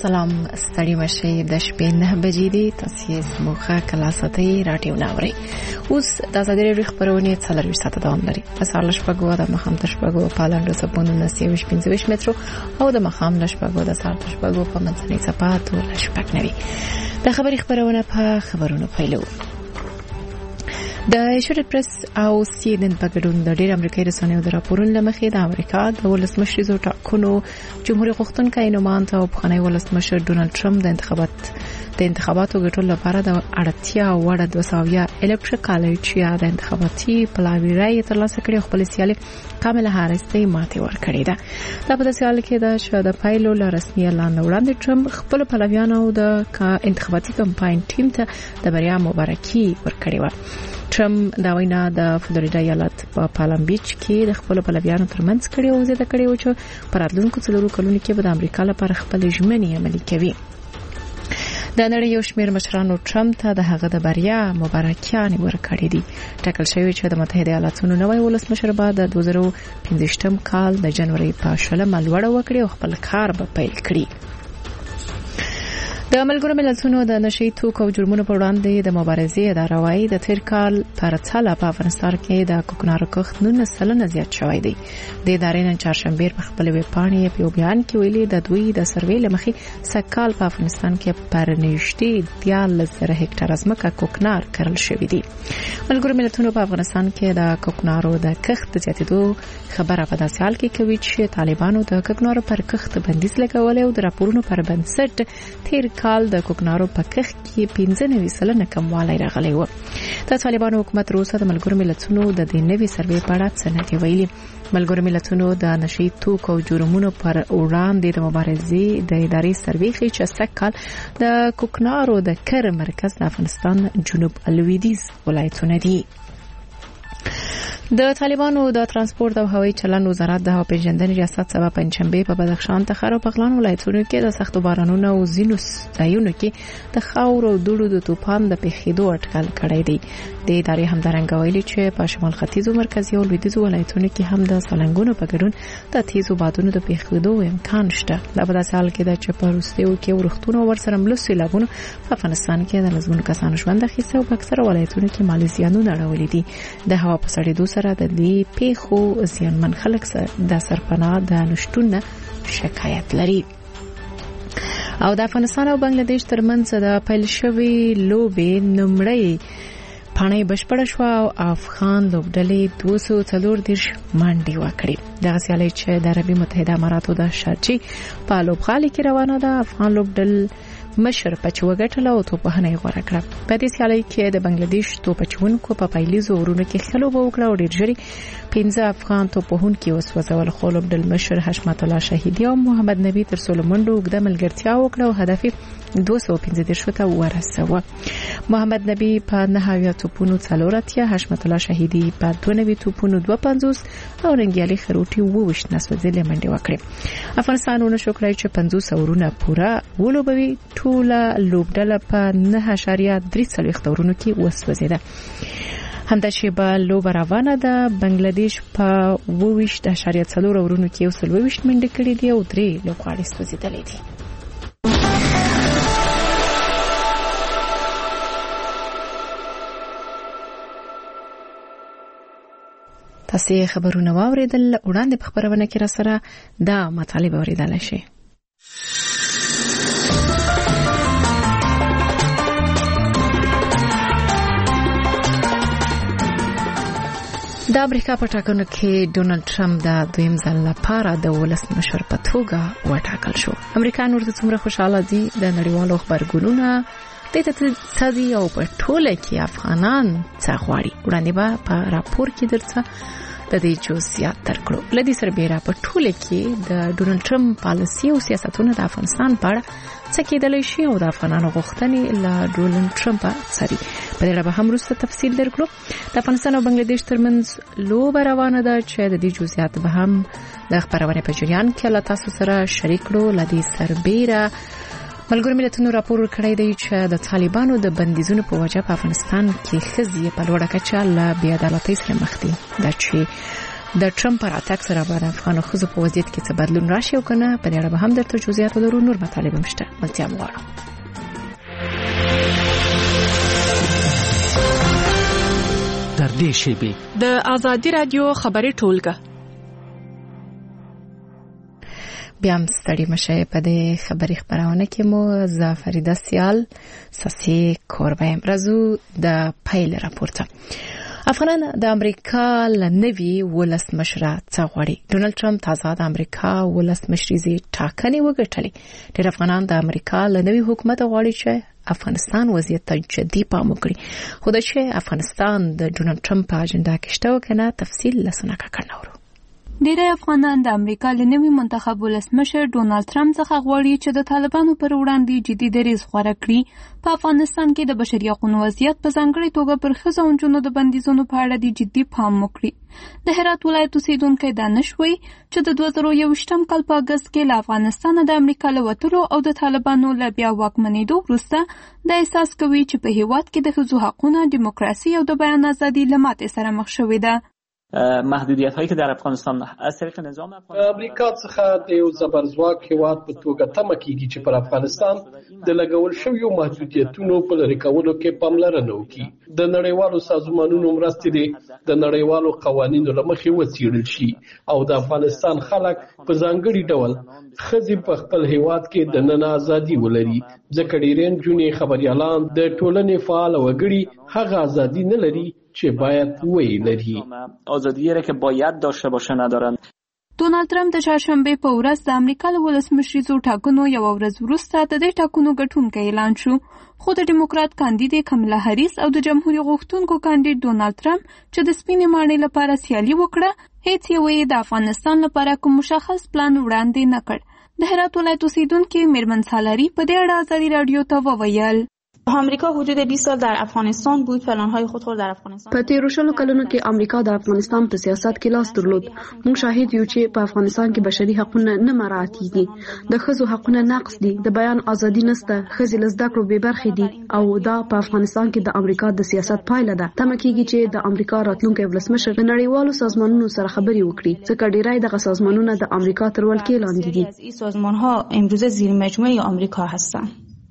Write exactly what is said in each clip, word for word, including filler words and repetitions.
سلام ستړي مشي د شپې نه بجې دي تاسو موخه کلاساتي رادیو ناوري اوس د ازادي ریښ پرونی څلور ساعت دوام لري اساله شپږو د مخام تشپږو پالنډ سپونه نسیوش پنځه مترو او د مخام لشپږو د ساعت شپږو په منځنۍ صفات او لشپږ نوي د خبري خبرونه په خبرونو پیلو د ایشورت پریس او سی ان ان په ګډون د ډېر امریکایي رسنیو د راپورونو لمخې د امریکا د ولسمشریزو ټاکنو جمهوریت غوښتونکي نوماند او بخنی ولسمشر ډونالد ټرمپ د انتخابات د انتخاباتو ګټلو لپاره د اړتیا وړ د وساویا الکټریک کالج یا د انتخاباتي پلاوی رای ترلاسه کړي خپل سیالي کامله هاریس ته ماته ورکړې ده د په سیال کې د شاده پایلو ل رسمي اعلان وړاندې ټرمپ خپل پلاویانو د انتخاباتي کمپاین ټیم ته د بریا مبارکي ورکړې و ټرمپ دا وینا د فلوریدا ایالت په پالم بیچ کې د خپل پلاویانو ترمنځ کړي او زه د کړي و چې پر راتلونکو څلورو کلونو کې به د امریکا لپاره خپل ژمنې عملي کوي د نړۍ یو شمېر مشرانو ټرمپ ته د هغه د بریا مبارکیان ورکړې دي ټاکل شوی چې د متحده ایالاتونو نوی ولسمشر به د دوه زره پنځه کال د جنوري په شلمه لوړه وکړي او خپل کار به پیل کړي د ملګرو ملتونو د نشئی توکو او جرمونو پر وړاندې د مبارزې اداره وايي د تیر کال پر څاله په افغانستان کې د کوکنارو کښت نن سلنه زیات شوی دی د ادارې نن چهارشنبه په خپل ویب پاڼې په بیان کې ویلي د دوی د سروې لمخې سکهال په افغانستان کې پر نږدې دیارلس زره هکټار ځمکه کوکنار کرل شوی دی ملګرو ملتونو په افغانستان کې د کوکنارو د کښت زیاتېدو خبره په داسې حال کې کوي چې طالبانو د کوکنارو پر کښت بندیز لګولې او د راپورونو پر بنسټ تیر کال د کوکنارو په کښت کې پنځه نوي سلنه کموالی راغلی و د طالبانو حکومت روسه د ملګرو ملتونو د دې نوي سروې په اړه څه نه دی ویلي ملګرو ملتونو د نشئی توکو او جرمونو پر وړاندې د مبارزې د ادارې سروې ښیي چې سږکال د کوکنارو د کر مرکز د افغانستان جنوب لویدیځ ولایتونه دي د طالبانو د ترانسپورت او هوایي چلند وزارت د هوا پیژندنې ریاست سبا پنځشنبه په بدخشان تخار او بغلان ولایتونو کې د سخت بارانونو او زینو ځایونو کې د خاور او دوړو د طوفان د پیښېدو اټکل کړی دی د ادارې همدارنګه ویلي چې په شمال ختیځو مرکزي او لویدیځو ولایتونو کې هم د سالنګونو په ګډون د تیزو بادونو د پیښېدو امکان شته دا په داسې حال کې ده چې په روسیو کې ورښتونو ورسره ملو سیلابونو په افغانستان کې د لزمونو کسانو ژوند اخیسته او په اکثره ولایتونو کې مالي زیانونه اړولي دي د هوا په سړېدو سره د دې پیښو زیانمن خلک د سرپناه د نشټون شکایت لري او د افغانستان او بنگلاديش ترمنځ د پیل شوی لوبې نمړی پانای بشپړ شو او افغان لوبډلې دوه سوه څلور دیرش منډي وکړي دغه سیالي چې د عربي متحده اماراتو د شارجې په لوبغالي کې روانه ده افغان لوبډل مشر پچوګټل او توپهنه غوړه کړه په دې سیالي کې د بنگلاديش توپچونکو په پایلیزو ورونو کې خلوب وکړه او ډېر ژري پنځه افغان توپهونکو وسوځول خو لوبډل مشر حشمت الله شهیدی او محمد نبی تر سولمنډو وګړه ملګرتیا وکړه او هدف دوه سوه پنځه دیرش ته ورسوه محمد نبی په نهاوی توپونو څلورتیا حشمت الله شهیدی په دوه نوي توپونو دوه پنځوس او رنګیالي خروټي ووښت نسوځلې منډي وکړي افغانستانونه شو کړی چې پنځوس اورونه پورا ولوبوي ټوله لوبډله په نه اعشاریه درې څلوېښت اورونو کې وسوځیده همدا چې به لوبه روانه ده بنگلاديش په ووښت اعشاریه څلور اورونو کې وسلويشت منډي کړې دي او درې لوبغاړي سوځیدلې دي تاسو خبرونه واوریدل وړاندې په خبرونه کې را سره دا مطالب اوریدل شي د امریکا په ټاکنو کې ډونالد ټرمپ د دویم ځل لپاره د ولسمشر په توګه وټاکل شو امریکا نور د څومره خوشاله دي د نړیوالو خبرګونونو د تاسیسي او په ټوله کې افغانان څه غواړي وړاندې به په راپور کې درڅه د دې جزئیات درکړو لدی سربېره په ټوله کې د ډونالد ټرمپ پالیسي او سیاستونه د افغانستان په اړه څه کېدلی شي او د افغانانو غوښتنې له ډونالد ټرمپ سره په دې اړه به هم وروسته تفصیل درکړو د افغانستان او بنگلاديش ترمنځ لوبه روانه ده چې د دې جزئیات به هم د خبرونه په جریان کې له تاسو سره شریک کړو لدی سربېره ملګرو ملتونو راپور کړی دی چې د طالبانو د بندیزونو په وجه په افغانستان کې ښځې په لوړه کچه له بې عدالتۍ سره مخ دي دا چې د ټرمپ پر اتاک سره باندې افغان خزو په وضعیت کې څه بدلون راشي او کنه په دې اړه به هم درته جزئیات ولرو. نور مطالب مشته ملتیا مغواړم. در دې شیبې د آزادی رادیو خبري ټولګه بیا هم ستړي مشه په دې خبري خبرونه کې مو زافریده سیال ساسي کوربه امرزو د پایل راپورته. افغانان د امریکا لنوي ولس مشره څه غواړي؟ ډونالد ټرمپ تازه د امریکا ولس مشري ټاکنې وګټلې. ډېر افغانان د امریکا لنوي حکومت غواړي چې افغانستان وضعیت ته جدي پام وکړي. خو د چې افغانستان د ډونالد ټرمپ په اجنډا کې شته کنه تفصیل لسنه کړناورو. ډیری افغانان د امریکا له نوي منتخب ولسمشر ډونالد ټرمپ څخه غواړي چې د طالبانو پر وړاندې جدي دریځ غوره کړي. په افغانستان کې د بشري حقوقو وضعیت په ځانګړي توګه پر ښځو او نجونو د بندیزونو په اړه د جدي پام وکړي. د هرات ولایت اوسیدونکي دانش وایي چې د دوه زره یوویشتم کال په اګست کې له افغانستانه د امریکا له وتلو او د طالبانو له بیا واکمنېدو وروسته د احساس کوي چې په هیواد کې د ښځو حقونه، دیموکراسي او د بیان ازادي له ماتې سره مخ شوې ده. محدودیت هایی که در افغانستان از طریق نظام امریکا څخه د یو زبرځواک هیواد په توګه تمه کیږي چې پر افغانستان د لګول شویو محدودیتونو په لرې کولو کې پاملرنه وکړي. د نړیوالو سازمانونو مرستې د نړیوالو قوانینو له مخې وڅېړل شي او د افغانستان خلک په ځانګړي ډول ښځې په خپل هیواد کې د نن ازادي ولري، ځکه ډېرې نجونې خبریالان د ټولنې فعال وګړي هغه ازادي نه لري چې باید وی لري. آزادی را که باید داشته باشه ندارن. ډونالد ټرمپ د چهارشنبه په ورځ د امریکا له ولسمشریزو ټاکنو یو ورځ وروسته د دې ټاکنو ګټونکی اعلان شو. خو د ډیموکرات کاندید کملا هریس او د جمهوریت غوښتونکو کاندید ډونالد ټرمپ چې د سپینې ماڼۍ لپاره سیالي وکړه، هیڅ یې د افغانستان لپاره کوم مشخص پلان وړاندې نه کړ. د هرات ولایت اوسیدونکي میرمن سالاری په دې اړه آزادی رادیو ته وویل: آمریکا حدود بیست سال در افغانستان بود. پلان‌های خود را در افغانستان په تیرو شلو کلونو کې امریکا د افغانستان په سیاست کې لاس درلود. موږ شاهد یو چې په افغانستان کې بشري حقوق نه مراعات کیږي. د ښځو حقوق نقض دي، د بیان ازادي نشته، ښځې له زده کړو بې برخې دي او دا په افغانستان کې د امریکا د سیاست پایله ده. تمه کیږي چې د امریکا راتلونکي ولسمشر د نړیوالو سازمانونو سره خبرې وکړي، ځکه ډیری دغه سازمانونه د امریکا تر ولکې لاندې دي. این سازمان‌ها امروزه زیر مجموعه آمریکا هستند.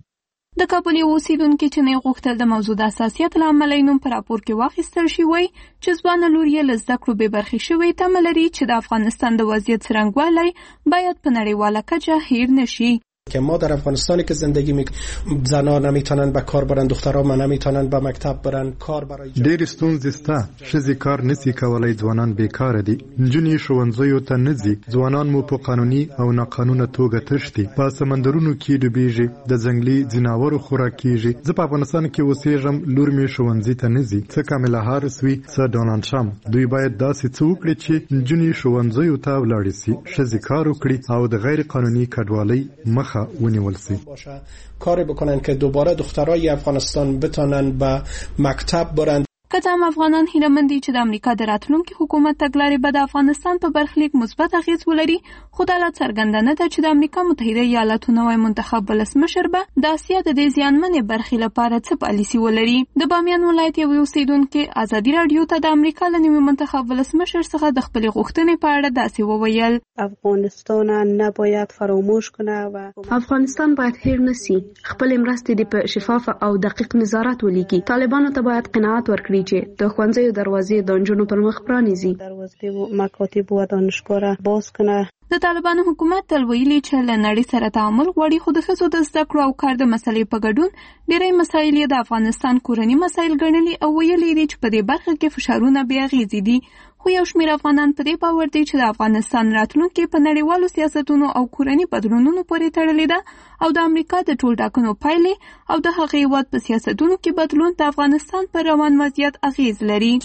د کابل یو اوسیدونکي چې نه غوښتل د موضوع د حساسیت له امله نوم په راپور کې واخیستل شي وایي چې ځوانه لور یې له زده کړو بې برخې شوې، تمه لري چې د افغانستان د وضعیت څرنګوالی باید په نړیواله کچه هیر نشي. که ما در افغانستانی که زندگی می زنان نمیتونن به کار برن، دختران نمیتونن به مکتب برن، کار برای ډېر ستونزې شته. ښځې کار نشي کولای، ځوانان بیکاره دي، نجونې ښوونځیو ته نه ځي، ځوانان مو په قانوني او ناقانونه توګه تښتي، په سمندرونو کې ډوبېږي، د ځنګلي ځناورو خوراک کېږي. زه په افغانستان کې اوسېږم، لور مې ښوونځي ته نه ځي، څه کاملا هاریس وي څه ډونالډ ټرمپ. دوی باید داسې څه وکړي چې نجونې ښوونځیو ته ولاړې شي، ښځې کار وکړي او د غیر قانوني کډوالۍ مخ ونیول سي. کاری بکنن که دوباره دخترای افغانستان بتونن به مکتب برن. که هم افغانان هیله‌مند دي چې د امریکا د راتلونکي حکومت تګلارې به د افغانستان په برخلیک مثبت اغیز ولري، خو دا لا څرګنده نه ده چې د امریکا متحده ایالاتو نوی منتخب ولسمشر به د اسیا د دې زیانمنې برخې لپاره څه پالیسي ولري. د بامیان ولایت یو اوسیدونکي آزادی رادیو ته د امریکا له نوي منتخب ولسمشر څخه د خپلې غوښتنې په اړه داسې وویل: افغانستان نباید فراموش کنه و افغانستان باید هیر نشي. خپل مرستې د په شفاف او دقیق نظارت ولیکي. طالبانو ته باید قناعت ورکړي چې د ښوونځیو دروازې د نجونو پر مخ پرانیزي، دروازې او مکاتب او دانشګاه باز کنه. د طالبانو حکومت تل ویلي چې له نړۍ سره تعامل غواړي، خو د ښځو د زده کړو او کار د مسلې په ګډون ډېری مسایل د افغانستان کورني مسایل ګڼلي او ویلي دي چې په دې برخه کې فشارونه بې اغېزې دي. خو یو شمېر افغانان په دې باور دي چې د افغانستان راتلونکې په نړیوالو سیاستونو او کورني بدلونونو پورې تړلې ده او د امریکا د ټول ټاکنو پایلې او د هغې هېواد په سیاستونو کې بدلون د افغانستان پر روان وضعیت اغېز لري.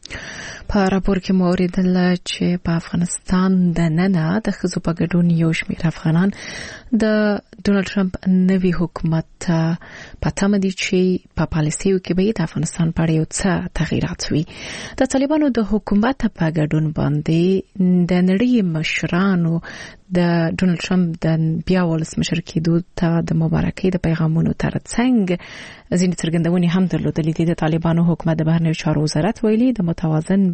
په راپور کې مو اوریدل چې په افغانستان د ننه د ښځو په ګډون یو شمېر افغانان د ډونالډ ټرمپ نوي حکومت په تمه دي چې په پالیسیو کې به د افغانستان په اړه یو څه تغییرات وي. د طالبانو د حکومت په ګډون باندې د نړۍ مشرانو د ډونالډ ټرمپ د بیا ولسمشر کېدو ته د مبارکۍ د پیغامونو ترڅنګ ځینې څرګندونې هم درلودلې دي. د طالبانو حکومت د بهرنیو چارو وزارت ویلي د متوازن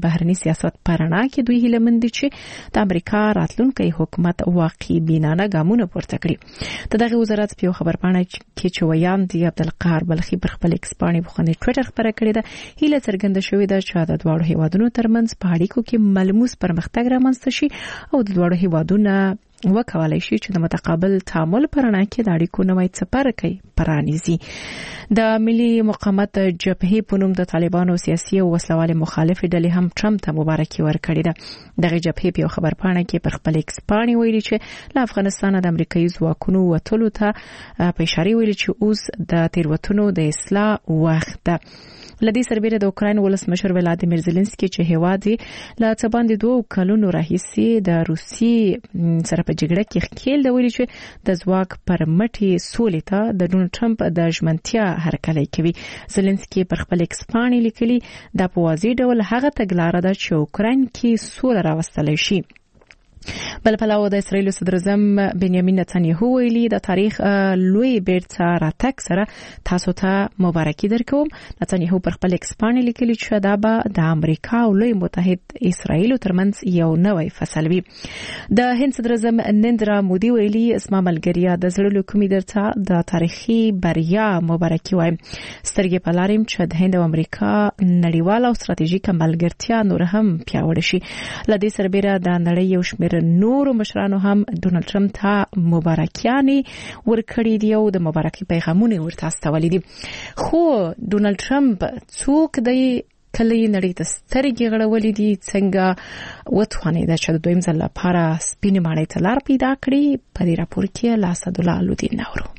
بهرني سیاست پرنا کې دوی هیله مند دي چې د امریکا راتلونکي حکومت واقعي بینانه ګامونه پورته کړي. د دغه وزارت په خبرپاڼه کې چې ویان دی عبدالقهار بلخي پر خپل ایکس باندې په خني ټوئیټر خبره کړې ده هیله څرګنده شوې ده چې د دوه هیوادونو ترمنځ په اړیکو کې ملموس پرمختګ رامنځته شي او د دوه هیوادونو وکولای شي چې د متقابل تعامل پرنا کې د اړیکو نوې څپرکې پرانیزي. د ملي مقاومت جبهې په نوم د طالبانو سیاسي او وسلوال مخالف ډلې هم ټرمپ ته مبارکي ورکړې ده. دغه جبهې په خبرپاڼه کې پر خپل ایکس باندې ویلي چې له افغانستان د امریکایي ځواکونو وټولو ته په اشاره ویلي چې اوس د تیروتنو د اصلاح وخت ده. لدی سربېره د اوکراین ولسمشر ولادیمیر زيلنسکي چې هیواد له څه باندې دوه کلونو راهیسې د روسي سره په جګړه کې ښکیل دی ویلي چې د ځواک پر مټي سولې ته د ډونالد ټرمپ د ژمنتیا هرکلی کوي. زيلنسکي پر خپل ایکس باندې لیکلي د په واضح ډول هغه تګلارې ده چې اوکراین کې سوله راوستلی شي. بل پلاو د اسرایل صدر اعظم بنیامین نتنیاهو ویلي د تاریخ لوی بیرته راتګ سره تاسو ته مبارکي درکوم. نتنیاهو پر خپل ایکس باندې لیکلي چې دا به د امریکا او لوی متحد اسرایل ترمنځ یو نوې فصل وي. د هند صدر اعظم نریندرا مودي ویلي اسما ملګریا د زړه له کومې درته د تاریخي بریا مبارکي وایم. سترګې په لاریم چې د هند او امریکا نړیواله او ستراتیژیکه ملګرتیا نور هم پیاوړې شي. لدې سربېره د نړۍ یو شمېر نور مشرانو هم ډونالد ټرمپ ته مبارکیاني ورکړي دي او د مبارکي پیغامونه ورته استولې دي. خو ډونالد ټرمپ څوک دی کله نړۍ ته سترګې غړولې دي څنګه وتواني د چې دویم ځل لپاره سپینې ماڼۍ ته لار پیدا کړي په دې راپور کې له اسدالله الدین نورو.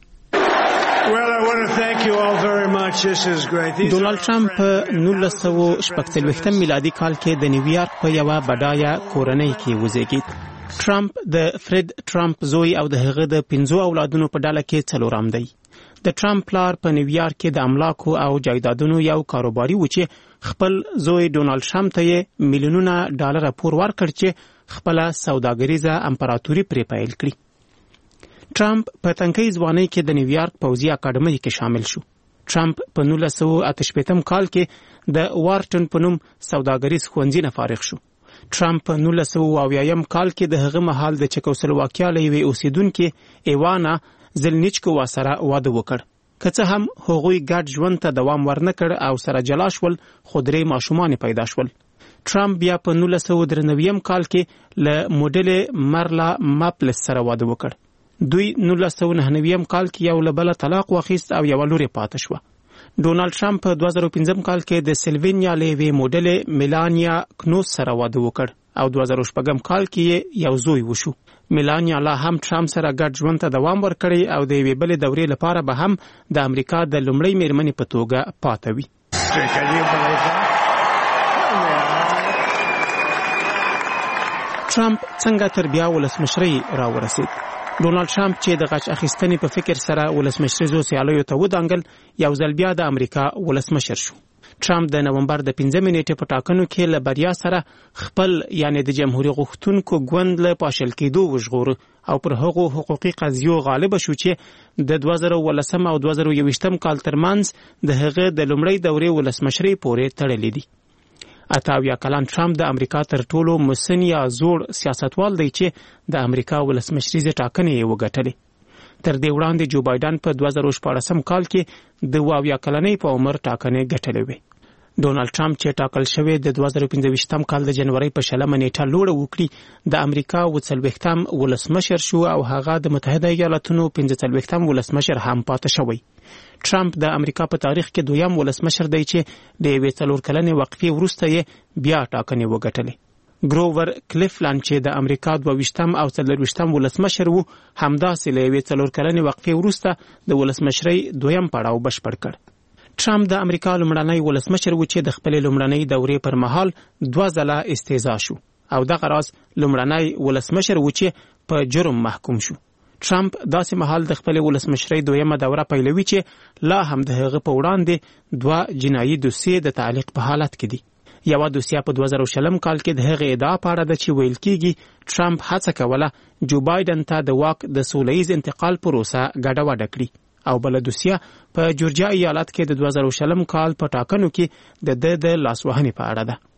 ډونالد ټرمپ په نولس سوه شپږ څلوېښتم میلادي کال کې د نیویارک په یوه بډایه کورنۍ کې وزیږید. ټرمپ د فرید ټرمپ زوی او د هغه د پنځو اولادونو په ډله کې څلورم دی. د ټرمپ پلار په نیویارک کې د املاکو او جایدادونو یو کاروباري و چې خپل زوی ډونالد ټرمپ ته میلیونونه ډالر پور ورکړ چې خپل سوداګریزه امپراتوري پرې پیل کړي. ټرمپ په تنکۍ ځوانۍ کې د نیویارک پوځي اکاډمۍ کې شامل شو. ټرمپ په نولس سوه اته شپېتم کال کې د وارټن په نوم سوداګریز ښوونځي نه فارغ شو. ټرمپ په نولس سوه اویایم کال کې د هغه مهال د چکوسلواکیا له یوې اوسیدونکې ایوانا زلنیچکووا سره واده وکړ. که څه هم هغوی ګډ ژوند ته دوام ورنکړ او سره جلا شول خو درې ماشومان پیدا شول. ټرمپ بیا په نولس سوه درې نوي کال کې له موډلې مرلا ماپلس سره واده وکړ. دوی نولس سوه نهه نوي کال کې یو له بله طلاق واخیست او یوه لور یې پاتې شوه. ډونالد ټرمپ په دوه زره پنځم کال کې د سلوینیا له یوې موډلې میلانیا کنوس سره واده وکړ او دوه زره شپږم کال کې یو زوی وشو. میلانیا لا هم ټرمپ سره ګډ ژوند ته دوام ورکړی او د یوې بلې دورې لپاره به هم د امریکا د لومړۍ میرمنې په توګه پاتې وي. ټرمپ څنګه تر بیا ولسمشرۍ راورسید؟ ډونالد ټرمپ چې د غچ اخیستنې په فکر سره ولسمشریزو سیالیو ته ودانګل یو ځل بیا د امریکا ولسمشر شو. ټرمپ د نومبر د پنځمې نیټې په ټاکنو کې له بریا سره خپل یعنی د جمهوریت غوښتونکو ګوند له پاشل کېدو وژغور او پر هغو حقوقي قضیو غالب شو چې د دوه زره ولسم او دوه زره یوویشتم کال ترمنځ د هغه د لومړۍ دورې ولسمشرۍ پورې تړلې دي. اته اویا کلن ټرمپ د امریکا تر ټولو مسن یا زوړ سیاستوال دی چې د امریکا ولسمشریزې ټاکنې یې وګټلې. تر دې وړاندې جو بایدن په دوه زره شپاړسم کال کې د اویا کلنۍ په عمر ټاکنې ګټلې وې. ډونالد ټرمپ چې ټاکل شوی د دوه زره پنځه ویشتم کال د جنورۍ په شلمه نیټه لوړه وکړي د امریکا اووه څلوېښتم ولسمشر شو او هغه د متحده ایالاتونو پنځه څلوېښتم ولسمشر هم پاتې شوی. ټرمپ د امریکا په تاریخ کې دویم ولسمشر دی چې د یوې څلور کلنې وقفې وروسته یې بیا ټاکنې وګټلې. ګروور کلیفلند چې د امریکا دوه ویشتم او څلور ویشتم ولسمشر وو همداسې له یوې څلور کلنې وقفې وروسته د ولسمشرۍ دویم پړاو بشپړ کړ. ټرمپ د امریکا لومړنی ولسمشر و چې د خپلې لومړنۍ دورې پر مهال دوه ځله استعزا شو او دغه راز لومړنی ولسمشر و چې په جرم محکوم شو. ټرمپ داسې مهال د خپلې ولسمشرۍ دویمه دوره پیلوي چې لا هم د هغه په وړاندې دوه جنایي دوسیې د تعلیق په حالت کې دي. یوه دوسیه په دوه زره شلم کال کې د هغې ادعا په اړه ده چې ویل کېږي ټرمپ هڅه کوله جو بایدن ته د واک د سوله ییز انتقال پروسه ګډوډه کړي او بله دوسیه په جورجیا ایالت کې د دوه زره شلم کال په ټاکنو کې د ده د لاسوهنې په اړه ده.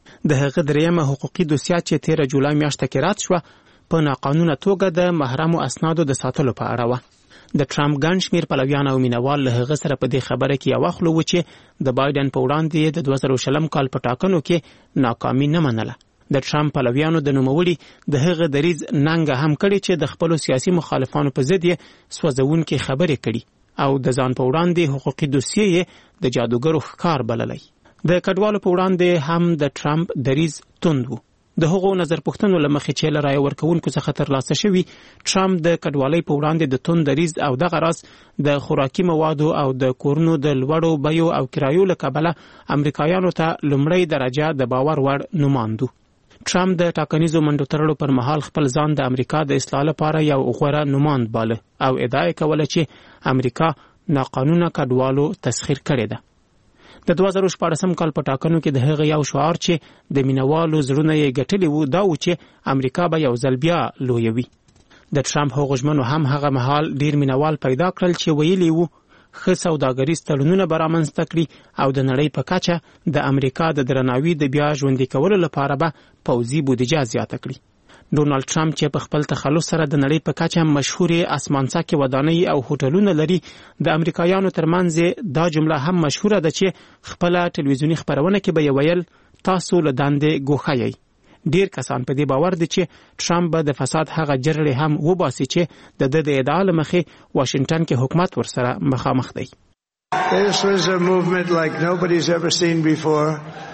د هغه دریمه حقوقي دوسیه چې تیره جولای میاشته کې رد شوه په ناقانونه توګه د محرمو اسنادو د ساتلو په اړه وه. د ټرمپ ګڼ شمېر پلویان او مینوال له هغه سره په دې خبره کې یو خوله و چې د بایدن په وړاندې د دوه زره شلم کال په ټاکنو کې ناکامي نه منله. د ټرمپ پلویانو د نوموړي د هغه دریځ ننګه هم کړې چې د خپلو سیاسي مخالفانو په ضد یې سوځونکې خبرې کړي او د ځان په وړاندې حقوقي دوسیې یې د جادوګرو ښکار بللی. د کډوالو په وړاندې هم د ټرمپ دریځ توند و. د هغو نظر پوښتنو له مخې چې له رایه ورکوونکو څخه ترلاسه شوي، ټرمپ د کډوالۍ په وړاندې د توند دریځ او دغه راز د خوراکي موادو او د کورونو د لوړو بیو او کرایو له کبله امریکایانو ته لومړۍ درجه د باور وړ نوماند و. ټرمپ د ټاکنیزو منډو تړلو پر مهال خپل ځان د امریکا د اصلاح لپاره یو غوره نوماند باله او ادعا یې کوله چې امریکا ناقانونه کډوالو تسخیر کړې ده. د دوه زره شپاړسم کال په ټاکنو کې د هغه یو شعار چې د مینوالو زړونه یې ګټلي وو دا و چې امریکا به یو ځل بیا لویه وي. د ټرمپ هغو ژمنو هم هغه مهال ډیر مینوال پیدا کړل چې ویلي وو ښه سوداګریز تړونونه به رامنځته کړي او د نړۍ په کچه د امریکا د درناوي د بیا ژوندي کولو لپاره به پوځي بودیجه زیاته کړي. ډونالد ټرمپ چې په خپل تخلص سره د نړۍ په کچه مشهورې اسمانڅکې ودانۍ او هوټلونه لري، د امریکایانو ترمنځ دا جمله هم مشهوره ده چې خپله ټلویزیوني خپرونه کې به یې ویل تاسو له دندې ګوښه یئ. ډیر کسان په دې باور دي چې ټرمپ به د فساد هغه جرړې هم وباسي چې د ده د ادعا له مخې واشنګټن کې حکومت ورسره مخامخ دی. This was a movement like nobody's ever seen before.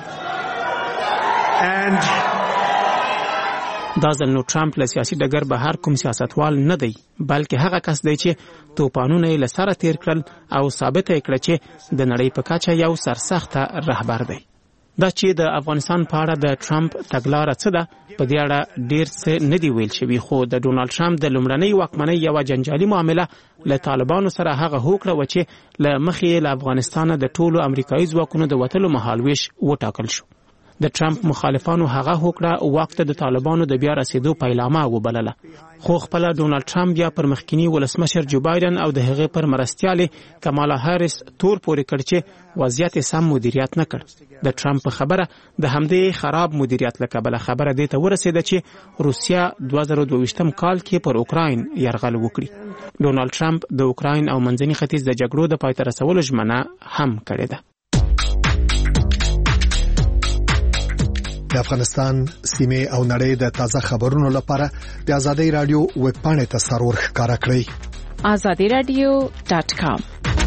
And دا ځل نو ټرمپ له سیاسي ډګر بهر کوم سیاستوال نه دی، بلکې هغه کس دی چې توپانونه یې له سره تیر کړل او ثابته یې کړه چې د نړۍ په کچه یو سرسخته رهبر دی. دا چې د افغانستان په اړه د ټرمپ تګلاره څه ده په دې اړه ډیر څه نه دی ویل شوي، خو د ډونالد ټرمپ د لومړنۍ واکمنۍ یوه جنجالي معامله له طالبانو سره هغه هوکړه وه چې له مخې یې له افغانستانه د ټولو امریکایي ځواکونو د وتلو مهالویش وټاکل شو. د ټرمپ مخالفانو هغه هوکړه واک ته د طالبانو د بیا رسیدو پیلامه وبلله، خو خپله ډونالد ټرمپ بیا پر مخکینی ولسمشر جو بایدن او د هغې پر مرستیالې کمالا هاریس تور پورې کړ چې وضعیت سم مدیریت نه کړ. د ټرمپ په خبره د همدې خراب مدیریت له کبله خبره دې ته ورسېده چې روسیه دوه زره دوه ویشتم کال کې پر اوکراین یرغل وکړي. ډونالد ټرمپ د اوکراین او منځني ختیځ د جګړو د پای ته رسولو ژمنه هم کړې ده. د افغانستان سیمه او نړۍ د تازه خبرونو لپاره د آزادۍ رادیو ویب پاڼې ته سرور ښکارا کړئ آزادی رادیو ډاټ کام.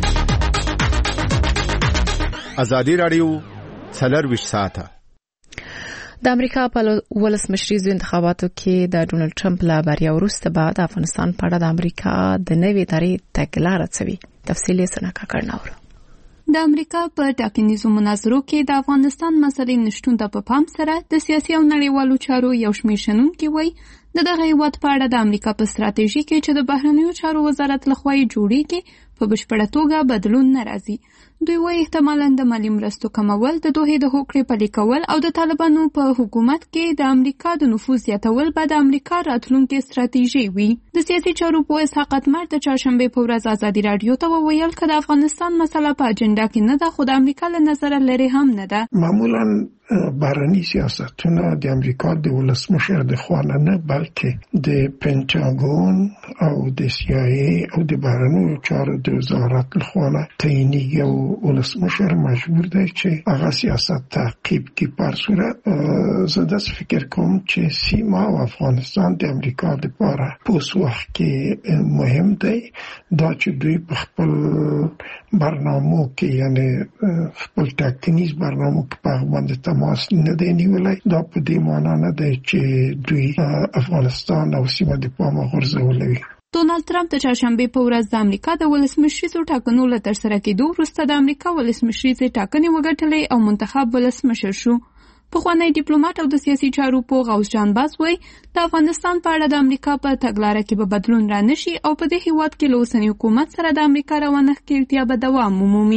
آزادی رادیو څلرویشت ساعته. د امریکا په ولسمشریزو انتخاباتو کې د ډونالد ټرمپ له بریا وروسته به د افغانستان په اړه د امریکا د نوې ادارې تګلاره څه وي؟ تفصیل یې سناکا کړناوره. د امریکا په ټاکنیزو مناظرو کې د افغانستان مسلې نشټون ته په پام سره د سیاسي او نړیوالو چارو یو شمېر شنونکي وایي د دغه هیواد په اړه د امریکا په ستراتیژي کې چې د بهرنیو چارو وزارت لخوا یې جوړیږي په بشپړه توګه بدلون نه راځي. دوی وایي احتمالاً د مالي مرستو کمول، د دوحې د هوکړې پلي کول او د طالبانو په حکومت کې د امریکا د نفوذ زیاتول به د امریکا راتلونکې ستراتیژي وي. د سیاسي چارو پوه اسحاق اتمر د چهارشنبې په ورځ آزادي راډیو ته وویل که د افغانستان مسله په اجنډا کې نه ده، خو د امریکا له نظره لرې هم نه ده. معمولاً بهرني سیاستونه د امریکا د ولسمشر د خوا نه بلکې د پنټاګون او د سی آی ای او د بهرنیو چارو د وزارت لخوا تعیینیږي او ولسمشر مجبور دی چې هغه سیاست تعقیب کړي. په هر صورت زه داسې فکر کوم چې سیمه او افغانستان د امریکا لپاره په اوس وخت کې مهم دی. دا چې دوی په خپل برنامو کې یعنی خپل ټاکنیز برنامو کې په هغه باندې تماس نه دی نیولی، دا په دې معنا نه دی چې دوی افغانستان او سیمه د پامه غورځولی وي. ډونالد ټرمپ د چهارشنبې په ورځ د امریکا د ولسمشریزو ټاکنو له ترسره کېدو وروسته د امریکا ولسمشریزې ټاکنې وګټلې او منتخب ولسمشر شو. پخوانی ډیپلوماټ او د سیاسي چارو پوه غوث جان باز وایي د افغانستان په اړه د امریکا په تګلاره کې به بدلون رانشي او په دې هیواد کې له اوسني حکومت سره د امریکا روانه ښکېلتیا به دوام ومومي.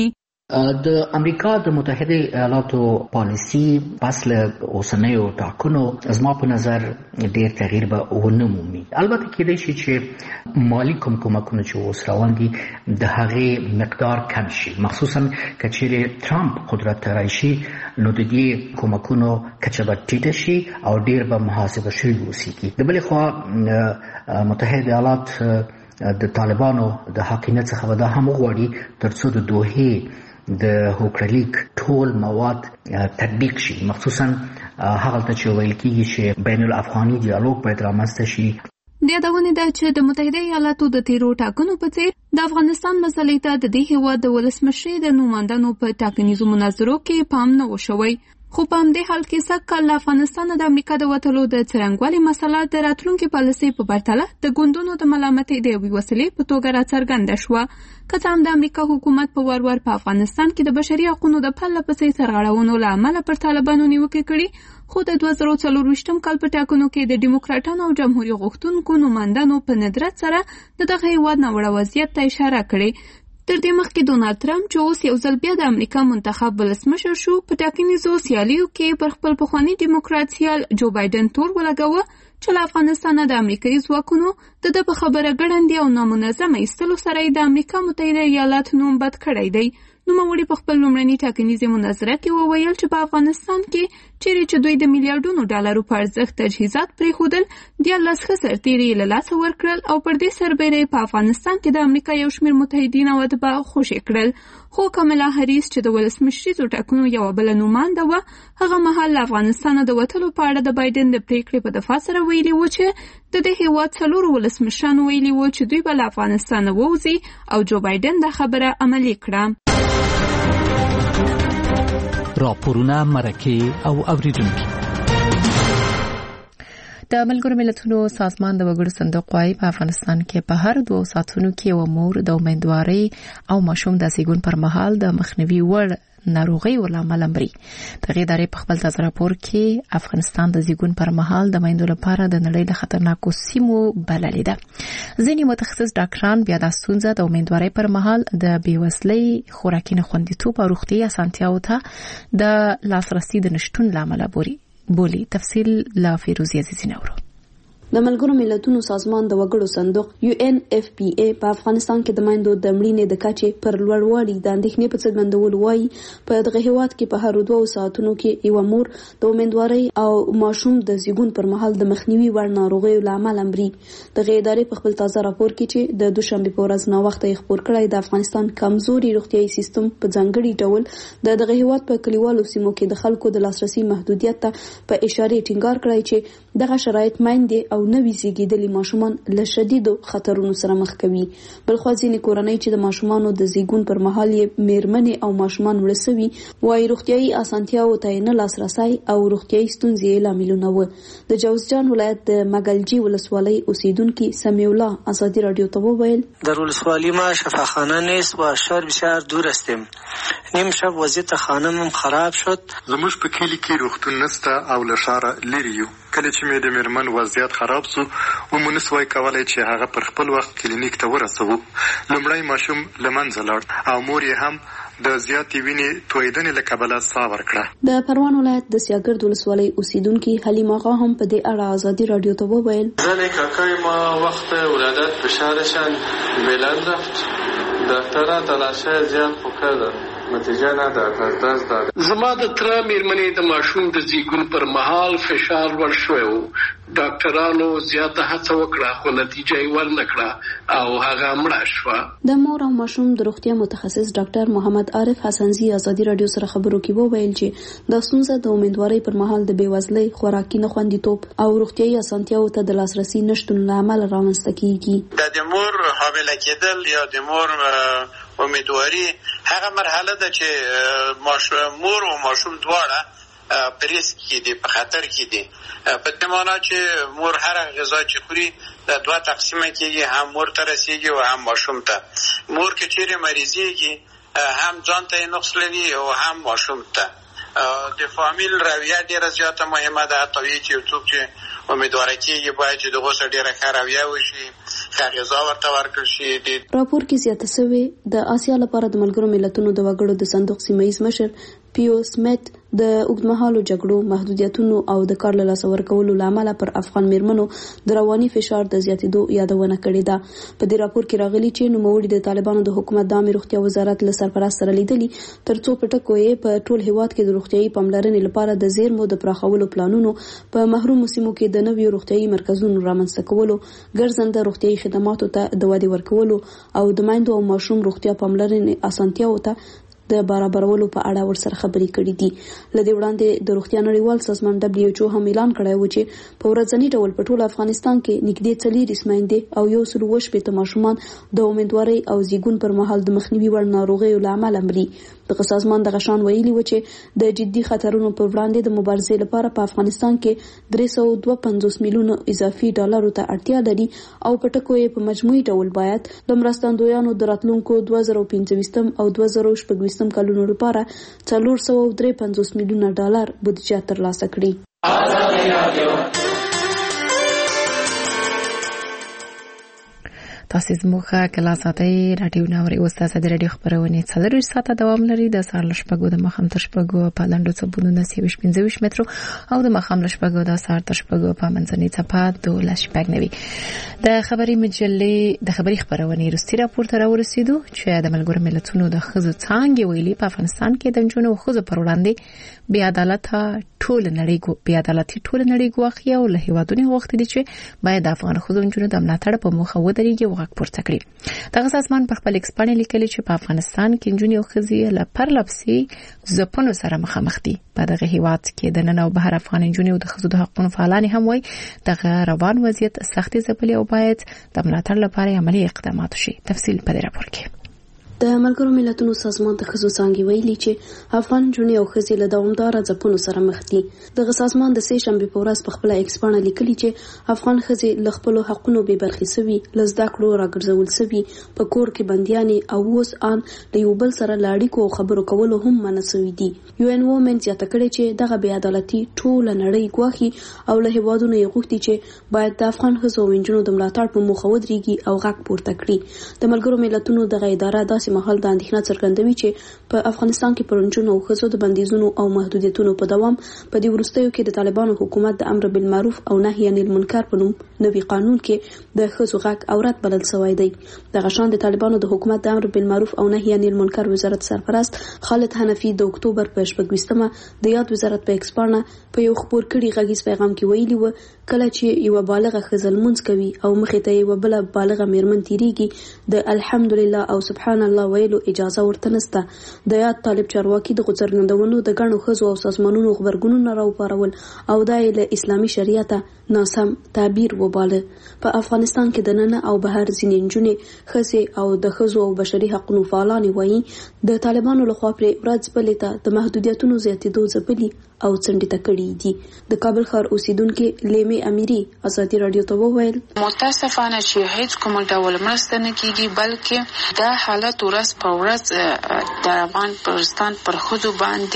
د امریکا د متحده ایالاتو پالیسي پس له اوسنیو ټاکنو زما په نظر ډېر تغییر به ونه مومي. البته کېدای شي چې مالی کوم کومکونه چې اوس روان دي د هغې مقدار کم شي، مخصوصا که چیرې ترامپ قدرت ته راشي نو د دې کومکونو کچه به ټیټه شي او ډېر به محاسبه شوي اوسېږي. د بلې خوا متحده ایالات د طالبانو د حاکمیت څخه به دا هم وغواړي تر څو د دوحې د هوکړلیک ټول مواد تطبیق شي، مخصوصا هغه ته چې ویل کېږي چې بین الافغاني ډیالوګ باید رامنځته شي. د یادونې ده چې د متحده ایالاتو د تیرو ټاکنو په څیر د افغانستان مسلې ته د دې هیواد د ولسمشرۍ د نوماندانو په ټاکنیزو مناظرو کې پام نه و شوی، خو په همدې حال کې سږ کال له افغانستانه د امریکا د وتلو د څرنګوالي مسله د راتلونکي پالیسۍ په پرتله د ګوندونو د ملامتۍ د یوې وسیلې په توګه راڅرګنده شوه. که څه هم د امریکا حکومت په وار وار په افغانستان کې د بشري حقونو د پرله پسې سرغړونو له امله پر طالبانو نیوکې کړي، خو د دوه زره څلرویشتم کال په ټاکنو کې د ډیموکراټانو او جمهوریت غوښتونکو نوماندانو په ندرت سره د دغه هیواد ناوړه وضعیت ته اشاره کړې. تر دې مخکې ډونالډ ټرمپ چې اوس یو ځل بیا د امریکا منتخب ولسمشر شو، په ټاکنیزو سیالیو کې پر خپل پخواني ډیموکرات سیال جو بایدن تور ولګاوه چې له افغانستانه د امریکایي ځواکونو د ده په خبره ګړندي او نامنظمه ایستلو سره د امریکا متحده ایالات نوم بد کړی دی. نوموړي په خپل لومړني ټاکنیزې مناظره کې وویل چې په افغانستان کې چیرې چې دوی د میلیارډونو ډالرو په ارزښت تجهیزات پرېښودل، دیارلس ښه سرتېري یې له لاسه ورکړل او پر دې سربیره په افغانستان کې د امریکا یو شمېر متحدین او اتباع خوشې کړل. خو کاملا هریس چې د ولسمشریزو ټاکنو یوه بله نومانده وه، هغه مهال له افغانستانه د وتلو په اړه د بایدن د پرېکړې په دفاع سره ویلي وو چې د دې هېواد څلورو ولسمشرانو ویلي وو چې دوی به له افغانستانه ووځي او جو بایدن دا خبره عملي کړه. راپورونه، مرکې او اوریدونکي. د ملګرو ملتونو سازمان د وګړو صندوق وايي په افغانستان کې په هر دوه ساعتونو کې یو مور د امیندوارۍ او ماشوم د زیږون پر مهال د مخنیوي وړ ناروغي ولامل مري. دغه ادارې په خپل تازه راپور کې افغانستان د زیږون پر مهال د میندو لپاره د نړۍ د خطرناکو سیمو بللې ده. ځینې متخصص ډاکټران بیا د ستونزه د امیندوارۍ پر مهال د بیوسلۍ خوراکي نه خوندیتوب او روغتیايي اسانتیاو ته د لاسرسي د نشټون لامل بولي. تفصیل لا فیروزی عزیزی نورو. د ملګرو ملتونو سازمان د وګړو صندوق یو ان اف پی ای په افغانستان کې د میندو د مړینې د کچې پر لوړوالي د اندېښنې په څرګندولو وایي په دغه هیواد کې په هر دوه ساعتونو کې یو مور د امیندوارۍ او ماشوم د زیږون پر مهال د مخنیوي وړ ناروغیو له امله مري. دغه ادارې په خپل تازه راپور کې چې د دوشنبه په ورځ ناوخته یې خپور کړی، د افغانستان کمزوري روغتیايي سیستم په ځانګړي ډول د دغه هیواد په کلیوالو سیمو کې د خلکو د لاسرسي محدودیت ته په اشاره ټینګار کړی چې دغه شرایط میندې او نوي زیږیدلي ماشومان له شدیدو خطرونو سره مخ کوي. بلخوا ځینې کورنۍ چې د ماشومانو د زیږون پر مهال یې میرمنې او ماشومان مړه سوي وایي روغتیايي اسانتیاو ته نه لاسرسی او روغتیايي ستونزې لاملونه و. د جوزجان ولایت د مګلجی ولسوالۍ اوسیدونکي سمیع الله ازادي رادیو ته وویل در ولسوالی ما شفاخانه نیست و شهر بسیار دور هستیم. نیم شب وضعیت خانمم خراب شد. زموږ په کلی کې روغتون نسته او له ښاره لرې یو. کله چې مې د میرمن وضعیت خراب سو ومو نسوای کولای چې هغه پر خپل وخت کلینیک ته ورسوو. لومړی ماشوم له منځه لاړ او مور یې هم د زیاتې وینې تویدنې له کبله ساه ورکړه. د پروان ولایت د سیاګرد ولسوالۍ اوسیدونکي حلیم آقا هم په دې اړه ازادي رادیو ته وویل زن کاکای ما وقت ولادت به شهرشان بلند رفت. دکترها تلاشه زیاد خو کردن نتیجه نداد. دست داد. زما د تره میرمنې د ماشوم د زیږون پر مهال فشار لوړ شوی و. ډاکټرانو زیاته هڅه وکړه خو نتیجه یې ورنکړه او هغه مړه شوه. د مور او ماشوم د روغتیا متخصص ډاکټر محمد عارف حسنزي ازادي رادیو سره خبرو کې وویل چې د ستونزه د امیندوارۍ پر مهال د بیوزلۍ خوراکي نه خوندیتوب او روغتیايي اسانتیاو ته د لاسرسي نشتون له امله رامنځته کیږي. د مور حامله کېدل یا د مور امیدواري هغه مرحله ده چې ماشوم مور او ماشوم دواړه په ریسک کې دي، په خطر کې دي. په دې معنی چې مور هر غذا چې خوري د دوه تقسیمه کېږي، هم مور ته رسیږي او هم ماشوم ته. مور کې چیرې مریضیږي هم ځان ته نقص لري او هم ماشوم ته. د فامیل رویه ډیره زیاته مهمه ده. طبیعي چې څوک چې امیدواره کېږي باید چې د غوسه ډیره ښه رویه وشي، غذا ورته ورکړل شي. راپور کې زیاته شوی د آسیا لپاره د ملګرو ملتونو د وګړو د صندوق سیمایي مشر پیو سمیت د اوږدمهالو جګړو محدودیتونو او د کار له لاسه ورکولو لامل پر افغان میرمنو د رواني فشار د زیاتېدو یادونه کړې ده. په دې راپور کې راغلي چې نوموړي د طالبانو د حکومت د عامه روغتیا وزارت له سرپرست سره لیدلي ترڅو په ټکو یې په ټول هیواد کې د روغتيایي پاملرنې لپاره د زیرمو د پراخولو پلانونو په محروم سیمو کې د نویو روغتيایي مرکزونو رامنځته کولو، ګرځنده روغتيایي خدماتو ته د ودې ورکولو او د میندو او ماشوم روغتیا پاملرنې اسانتیاو ته د برابرولو په اړه ورسره خبرې کړې دي. لدې وړاندې د روغتیا نړیوال سازمان دبليو ایچ او هم اعلان کړی و چې په ورځنی ډول په ټول افغانستان کې نږدې څلور اسمایندې او یو سل وشپېته ماشومان د امیدوارۍ او زیږون پر مهال د مخنیوي وړ ناروغیو له امله مري. دغه سازمان د غشان ویلي و چې د جدي خطرونو پر وړاندې د مبارزې لپاره په افغانستان کې درې سوه دوه پنځوس میلیونه اضافي ډالرو ته اړتیا لري او په ټکو یې په مجموعي ډول باید د مرستندویانو د راتلونکو دوه زره پنځه او دوه زره شپږ کلونو لپاره څلور سوه درې پنځوس میلیونه ډالر بودیجه ترلاسه کړي. تاسو زموږه کلا ساتي رادیو ناوري اوسه د رادیو خبرونه څلور ساعته دوام لري. د سهار لشپګو د مخام تر شپګو په لاندو څبونو نسیوش پنځه مترو او د مخام لشپګو د سهار تر شپګو په منځني څپه د لشپګ نوي. د خبري مجلې د خبري خبرونه رستي راپور تر ورسېدو چې د ملګرو ملتونو د خزو څنګه ویلي په افغانستان کې د جنونو خزو پر وړاندې بی عدالت ټول نړۍ کو بی عدالتي ټول نړۍ ګواخي او له هیوادونو وخت دي چې باید افغان خزو جنونو د ملاتړ په موخه ودرېږي او غږ پورته کړي. دغه سازمان په خپل ایکسپانې لیکلي چې په افغانستان کې جنونو او خزي له پرلپسي ځپونو سره مخامخ دي. په دغه هیواد کې د نن او بهر افغان جنونو د خزو د حقوقو فعالان هم وایي دغه روان وضعیت سختي ځپلي او باید د ملاتړ لپاره عملی اقدامات وشي. تفصیل په دې راپور کې. د ملګرو ملتونو سازمان د ښځو څانګې ویلي چې افغان نجونې او ښځې له دوامداره ځپونو سره مخ دي. دغه سازمان د سې شنبې په ورځ په خپله ایکسپانه لیکلي چې افغان ښځې له خپلو حقونو بې برخې سوي، له زده کړو راګرځول سوي، په کور کې بندیانې او اوس ان له یو بل سره له اړیکو او خبرو کولو هم منع سوي دي. یو ان وومن زیاته کړې چې دغه بې عدالتي ټوله نړۍ ګواښي او له هیوادونو یې غوښتي چې باید د افغان ښځو او نجونو د ملاتړ په موخه ودرېږي او غږ پورته کړي. د ملګرو ملتونو دغه اداره داسې مهال د اندېښنه څرګندوي چې په افغانستان کې پر نجونو او ښځو د بندیزونو او محدودیتونو په دوام په دې وروستیو کې د طالبانو حکومت د امر بالمعروف او نهي عن المنکر په نوم نوي قانون کې د ښځو غږ اورات بلل شوی دی. دغه شان د طالبانو د حکومت د امر بالمعروف او نهي عن المنکر وزارت سرپرست خالد حنفي د اکتوبر په شپږویشتمه د یاد وزارت په ایکسپانه په یو خبر کړي غږیز پیغام کې ویلي و کله چې یو بالغه ښځه لمونځ کوي او مخې ته یو بل بالغه میرمن تیریږي د الحمدلله او سبحان الله ویلو اجازه ورته نشته. د یاد طالب چارواکي د څرګندونو د ګڼو ښځو او سازمانونو خبرګونونه راوپارول او دا له اسلامي شریعت ناسم تعبیر وباله. په افغانستان کې د نن او بهر ځینې نجونې ښځې او د ښځو او بشري حقوقو فعالان وایي د طالبانو لخوا پرې ورځ بلې ته د محدودیتونو زیاتېدو ځپلي او څنډې ته کړي دي. د کابل ښار اوسیدونکو لیمې امیري ازادي رادیو ته وویل متاسفانه چې هیڅ کوم ډول مرسته نه کیږي بلکې دا حالت ورځ په ورځ د افغانستان پر خودو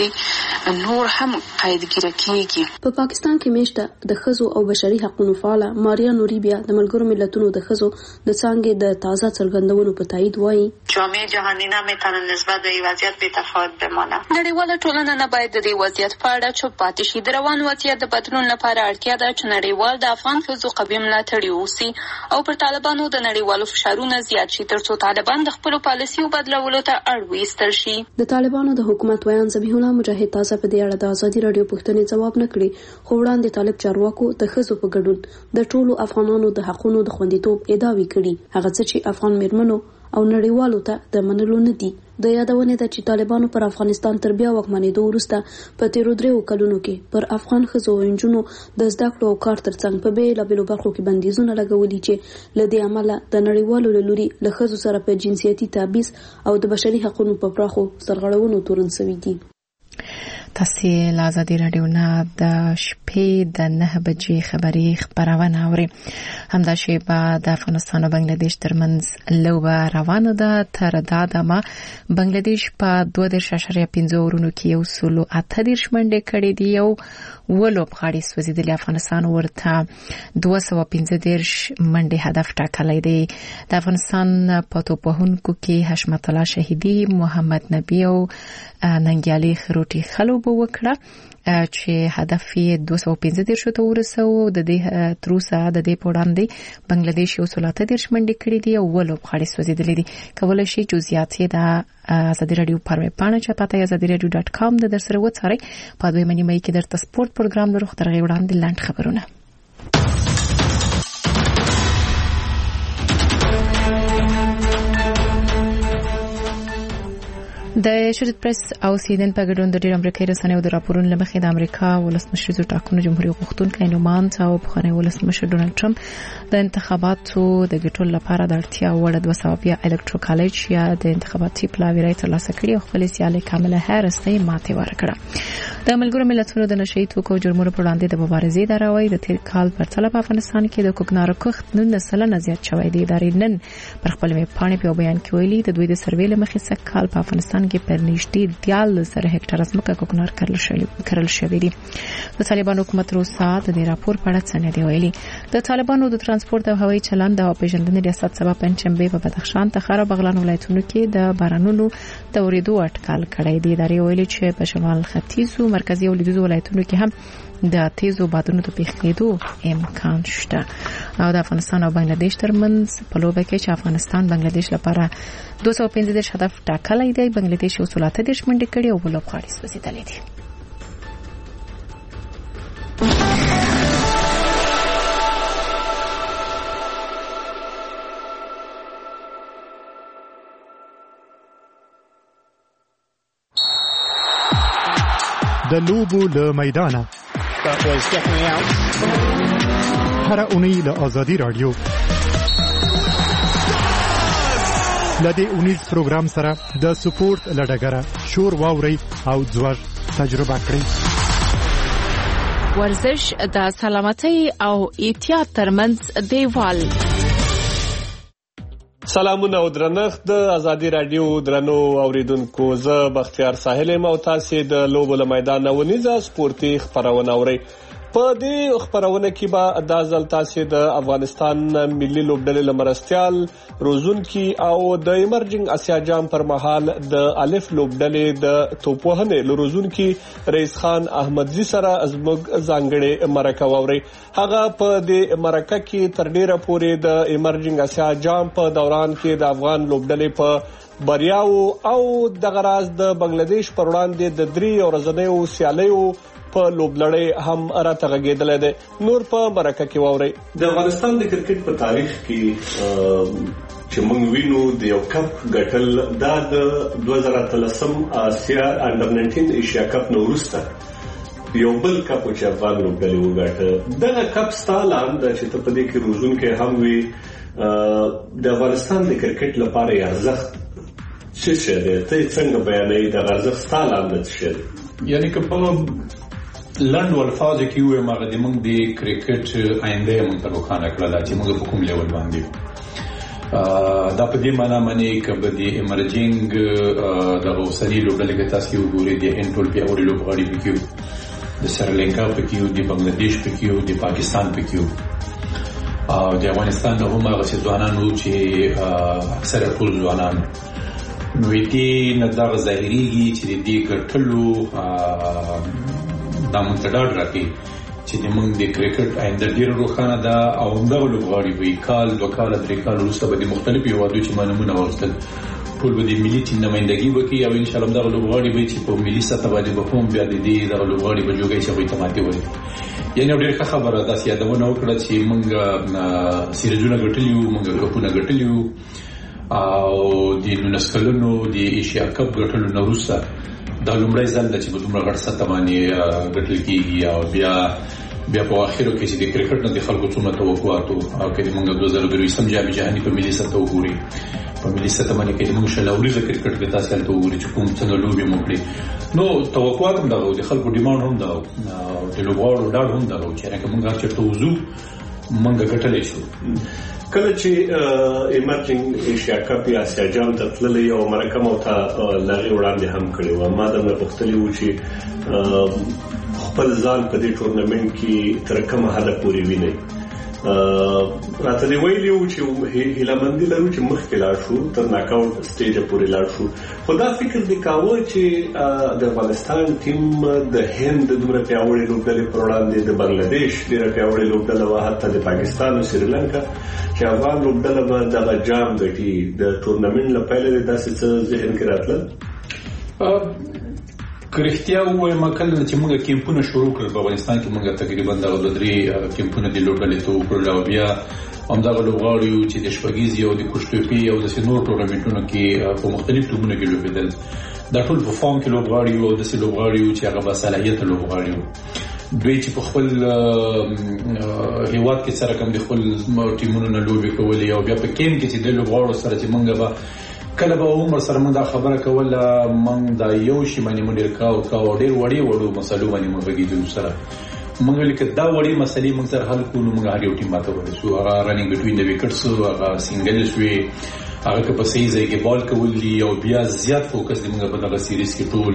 باندې نور هم قیدګیره کیږي. په پاکستان کې میشته د ښځو او بشري حقوقو فعاله ماریا نوري بیا د ملګرو ملتونو د ښځو د څانګې د تازه څرګندونو په تایید وایي جامعه جهانی نمیتونه نسبت به این وضعیت بی‌تفاوت بمانه. نړیواله ټولنه نه باید د دې وضعیت په اړه چوپ پاتې شي. د روان وضعیت د بدلون لپاره اړتیا ده چې نړیوال د افغان ښځو قوي ملاتړ وکړي او پر طالبانو د نړیوالو فشارونه زیات شي ترڅو طالبان د خپلو پالیسیو بدلولو ته اړ وایستل شي. د طالبانو د حکومت ویان ذبیح الله مجاهد تازه په دې اړه د ازادي رادیو پوښتنې ځواب نه کړي خو وړاندې طالب چارواکو د ښځو په ګډون د ټولو افغانانو د حقوقو د خوندیتوب ادعاوې کړي. هغه څه چې افغان میرمنو او نړیوالو ته د منلو نه دي. د یادونه ده چې طالبانو پر افغانستان تر بیا واکمنېدو وروسته په تیرو دریو کلونو کې پر افغان ښځو او نجونو د زده کړو او کار ترڅنګ په بېلابېلو برخو کې بندیزونه لګولي چې له دې امله د نړیوالو له لوري له ښځو سره په جنسیتي تبعیض او د بشري حقوقو په پراخو سرغړونو تورن شوي دي. تاسو له آزادي رادیو نه د شپې د نه بجې خبري خبرونه اوري. همدا شی په د افغانستان او بنگلاديش ترمنځ لوبه روانه ده. تر دا دمه بنگلاديش په دوه دېرش اعشاریه پنځه ورونو کې یو سلو اته دېرش منډې کړې دي. یو ولو بغاړي سوځیدلی افغانستان ورته دوه سوه پنځه دېرش منډې هدف ټاکلی دی. د افغانستان په توپوهونکو کې حشمت الله شهیدي، محمد نبی او ننګیالي خروټي خلوب وکړه چې هدف یې دوه سوه پنځه دېرش ته ورسو. د دې تر اوسه د دې په وړاندې بنگلاديش یو سلو اته دېرش منډې کړې دي او ولو بغاړي سوځیدلی دي. کولای شي جزئیات یې د آزادي رادیو پر ویب پاڼه چې پته آزادي رادیو ډاټ کام د در سره وڅارئ. په دویمه نیمه کې درته سپورت پروګرام لرو. تر هغې وړاندې لنډ خبرونه. د شریعت پریس او سی ان په ګډون د ډیر امریکایي رسنیو د راپورونو لمخې د امریکا ولسمشر ټاکنو جمهوریت غوښتونکي نوماند او بخاري ولسمشر ډونالد ټرمپ د انتخاباتو د ګټلو لپاره د اړتیا وړ دوه سوه بیا الکترو کالج یا د انتخاباتي پلاوی ترلاسه کړي او خپل سیالي کامله هریس ته ماتې ورکړه. د ملګرو ملتونو د نشئی توکو جرمونو پر وړاندې د مبارزې د راوي د تیر کال پر څلور په افغانستان کې د کوکنارو کښت نولس سلنه زیات شوی دی. د نن پر خپل پاڼې په بیان کې ویلي د دوی د سروې لمخې څخه کال په افغانستان کې پر نږدې دیال سره هکټار ځمکه کوکنار کرل شوی دی. د طالبانو حکومت روسا د دې راپور په اړه څه نه دی ویلي. د طالبانو د ترانسپورت او هوایي چلند او پیژندنې ریاست سبا پنځشنبه په بدخشان، تخار او بغلان ولایتونو کې د بارانونو د ورېدو اټکل کړی دی. دا ویلي چې په شمال ختیځ او مرکزي او لویدیځ ولایتونو کې هم د تیزو بادونو د پیښ کېدو امکان شته. او د افغانستان او بنگلاديش ترمنځ په لوبه کې چې افغانستان بنگلاديش لپاره دوه سوه پنځه دېرش هدف ټاکلی دی، بنگلاديش یو سل اته دېرش منډې کړې او بل لوبغاړي سوځېدلي دي. د لوبو له میدانه هر اونۍ له آزادي رادیو لدې اونیز پروګرام سره د سپورت لډګره شور واوري او ځوړ تجربه کړئ. ورزش د سلامتۍ او احتیاط ترمنځ دیوال. سلامونه او درنښت د آزادي رادیو درنو اوریدونکو. زه بختیار ساحل یم او تاسو د لوبو له میدان ونیزه سپورتي خبرونه اورئ. په دې خبرونه کې به د ځل تاسو د افغانستان ملي لوبډلې لمرستيال روزونکي او د ایمرجنګ اسیا جام پر مهال د الف لوبډلې د توپوهنې لروزونکي رئیس خان احمدزي سره زموږ ځانګړي مرکه ووري. هغه په دې مرکه کې تر ډیره پورې د ایمرجنګ اسیا جام په دوران کې د افغان لوبډلې په بریاو او د غراز د بنگلاديش پر وړاندې د درې ورځنیو سیالیو په لوبلړۍ هم راته غږیدل دي. نور په مرکه کې ووري. د افغانستان د کرکټ په تاریخ کې چې موږ وینو د یو کپ ګټل دا د دوه زره اتلسم آسیا انډر ناینټین ایشیا کپ نو وروسته یو بل کپ چې افغان لوبډلې وګټه. دغه کپ ستالاند چې ته په دې کې روزونکي هم وي د افغانستان د کرکټ لپاره ارزښت څه څه دی؟ ته څنګه بیانوي د ارزښت ستالاند څه دی؟ یعنی که په لنډ الفاظ کې وي مګر د موږ د کرکټ آینده موږ ته روښانه کړل چې موږ په کوم لیول باندې دا په دې معنی باندې چې د ایمرجنګ د اوسنی لوبډلې کې تاسو وګورئ د انټول په اوري لوبغاړي پکې د سریلانکا پکې د بنگلاديش پکې د پاکستان پکې او د افغانستان د هم هغه ځوانانو چې اکثره ټول ځوانان نو دې نه دا ظاهريږي چې دې ګټلو دا مونږ ته ډاډ راکړي چې موږ د کرکټ آینده ډیر روښانه ده او دا لوبغاړي وي کال دوه کال درې کال وروسته به د مختلفو هیوادو چې مانمونه ورسته ټول به د ملي ټیم نمائندګي وکړي او ان شاء الله دا لوبغاړي به چې په ملي سطح باندې به هم بیا د دې دا لوبغاړي به جوړي چې وي تماتي وي. یعنی ډیر ښه خبره ده چې یادونه وکړه چې موږ سیریزونه ګټلیو موږ کپونه ګټلیو او د نولس کلونو د ایشیا کپ ګټلو نه وروسته دا لومړی ځل چې په دومره غټ سطح باندې ګټل کېږي او بیا بیا په اخرو کې چې د کرکټ نه د خلکو څومره توقعات او کله موږ د دوه زره درویشتم جام جهاني په ملي سطح وګوري په ملي سطح باندې کې موږ شلوريزه کرکټ کې تاسو ته وګوري چې کوم څنګه لوبي موکړي نو توقعات هم دا د خلکو ډیماند هم دا د لوبغاړو ډاډ هم دا چې راکه موږ هر چېرته وځو موږ ګټلې شو کله چې ایمرجنګ ایشیا کپ یا اسیا جام ته تللی او مرکه مو ته لغې وړاندې هم کړی و ما د پختلی و چې خپل ځان په دې ټورنمنت کې تر کومه حد پورې ویني راته دی ویلی و چې هیلمندي لرو چې مخکې لاړ شو تر ناک آوټ سټیج پورې لاړ شو خو دا فکر دی کاوه چې د افغانستان ټیم د هند دومره پیاوړی لوبډلې پر وړاندې د بنگلاديش ډېره پیاوړې لوبډله و حتی د پاکستان او سریلانکا چې افغان لوبډله به دغه جام ګټي د ټورنمنت لپاره داسې څه ذهن کې راتله کرختیا وایم کله چې موږ کیمپونه شروع کړل په افغانستان کې موږ تقریبا د درې کیمپونه د لوبډلې ته وکړل او بیا همدغه لوبغاړي چې د شپږیزي او د کوشټوپي او د سینور ټورنمنټونو کې په مختلف ټیمونو کې لوبېدل دا ټول په فارم کې لوبغاړي او د سې لوبغاړي چې هغه با صلاحیت لوبغاړي دوی چې په خپل هیواد کې سره کوم د خپل ټیمونو نه لوبي کولې او بیا په کیم کې چې د لوبغاړو سره چې موږ به کله به عمر سره موږ دا خبره کوله موږ دا یو شی باندې موږ ډیر کاو کاو ډیر وړي وړو مسلو باندې موږ غږیدو سره موږ لیک دا وړي مسلې موږ سره حل کولو موږ هر یو ټیم ماته ورسو هغه رننګ بټوین د وکټس هغه سنگلز وی هغه په صحیح ځای کې بال کول دي او بیا زیات فوکس دی موږ په دغه سیریز کې ټول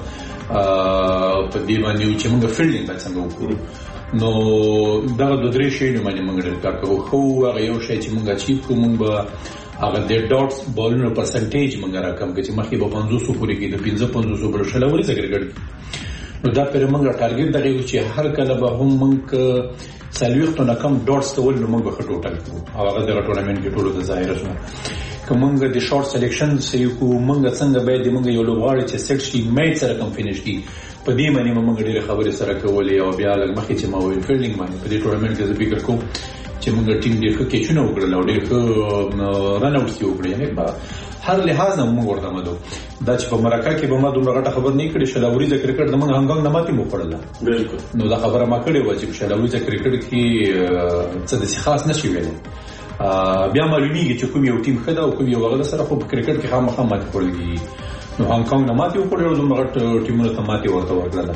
په دې باندې چې موږ فیلډینګ باندې څنګه وکړو نو دا د درې شی باندې موږ ډیر کار کوو خو هغه یو شی چې موږ اچیو کوو موږ هغه د ډاټس بالونو پرسنټیج موږ راکم چې مخکې به پنځوس پورې کې د پنځه پنځوس پر شلوري ذکر نو دا پر موږ ټارګټ دغه چې هر کله به هم موږ سلويختو نه کم ډاټس کول نو موږ به ټوټل کوو او هغه د ټورنمنت کې ټولو د ظاهر شو کومنګ د شارټ سلیکشن سې کو موږ څنګه به د موږ یو لوغاړي چې سټ شي میټ سره کم فینیش کی په دې معنی موږ ډېر خبرې سره کولې او بیا لږ مخکې چې ما ویل فیلډینګ باندې په دې ټورنمنت کې زه فکر کوم چې موږ ټیم ډېر ښه کېچونه وکړل او ډېر ښه رن اوټس یې وکړل یعنی هر لحاظ نه موږ ورته مدو دا چې په مرکه کې به ما دومره غټه خبر نه کړې شلاوري ځکه کرکټ د موږ هنګنګ نه ماتې مو پړل بالکل نو دا خبره ما کړې و چې شلاوري ځکه کرکټ کې څه د خاص نشي ویل بیا معلومیږي چې کوم یو ټیم خدا او کوم یو غل سره خو په کرکټ کې خامخا ماتې پړلږي نو هنګنګ نه ماتې وکړل دومره غټ ټیمونو ته ماتې ورته ورکړل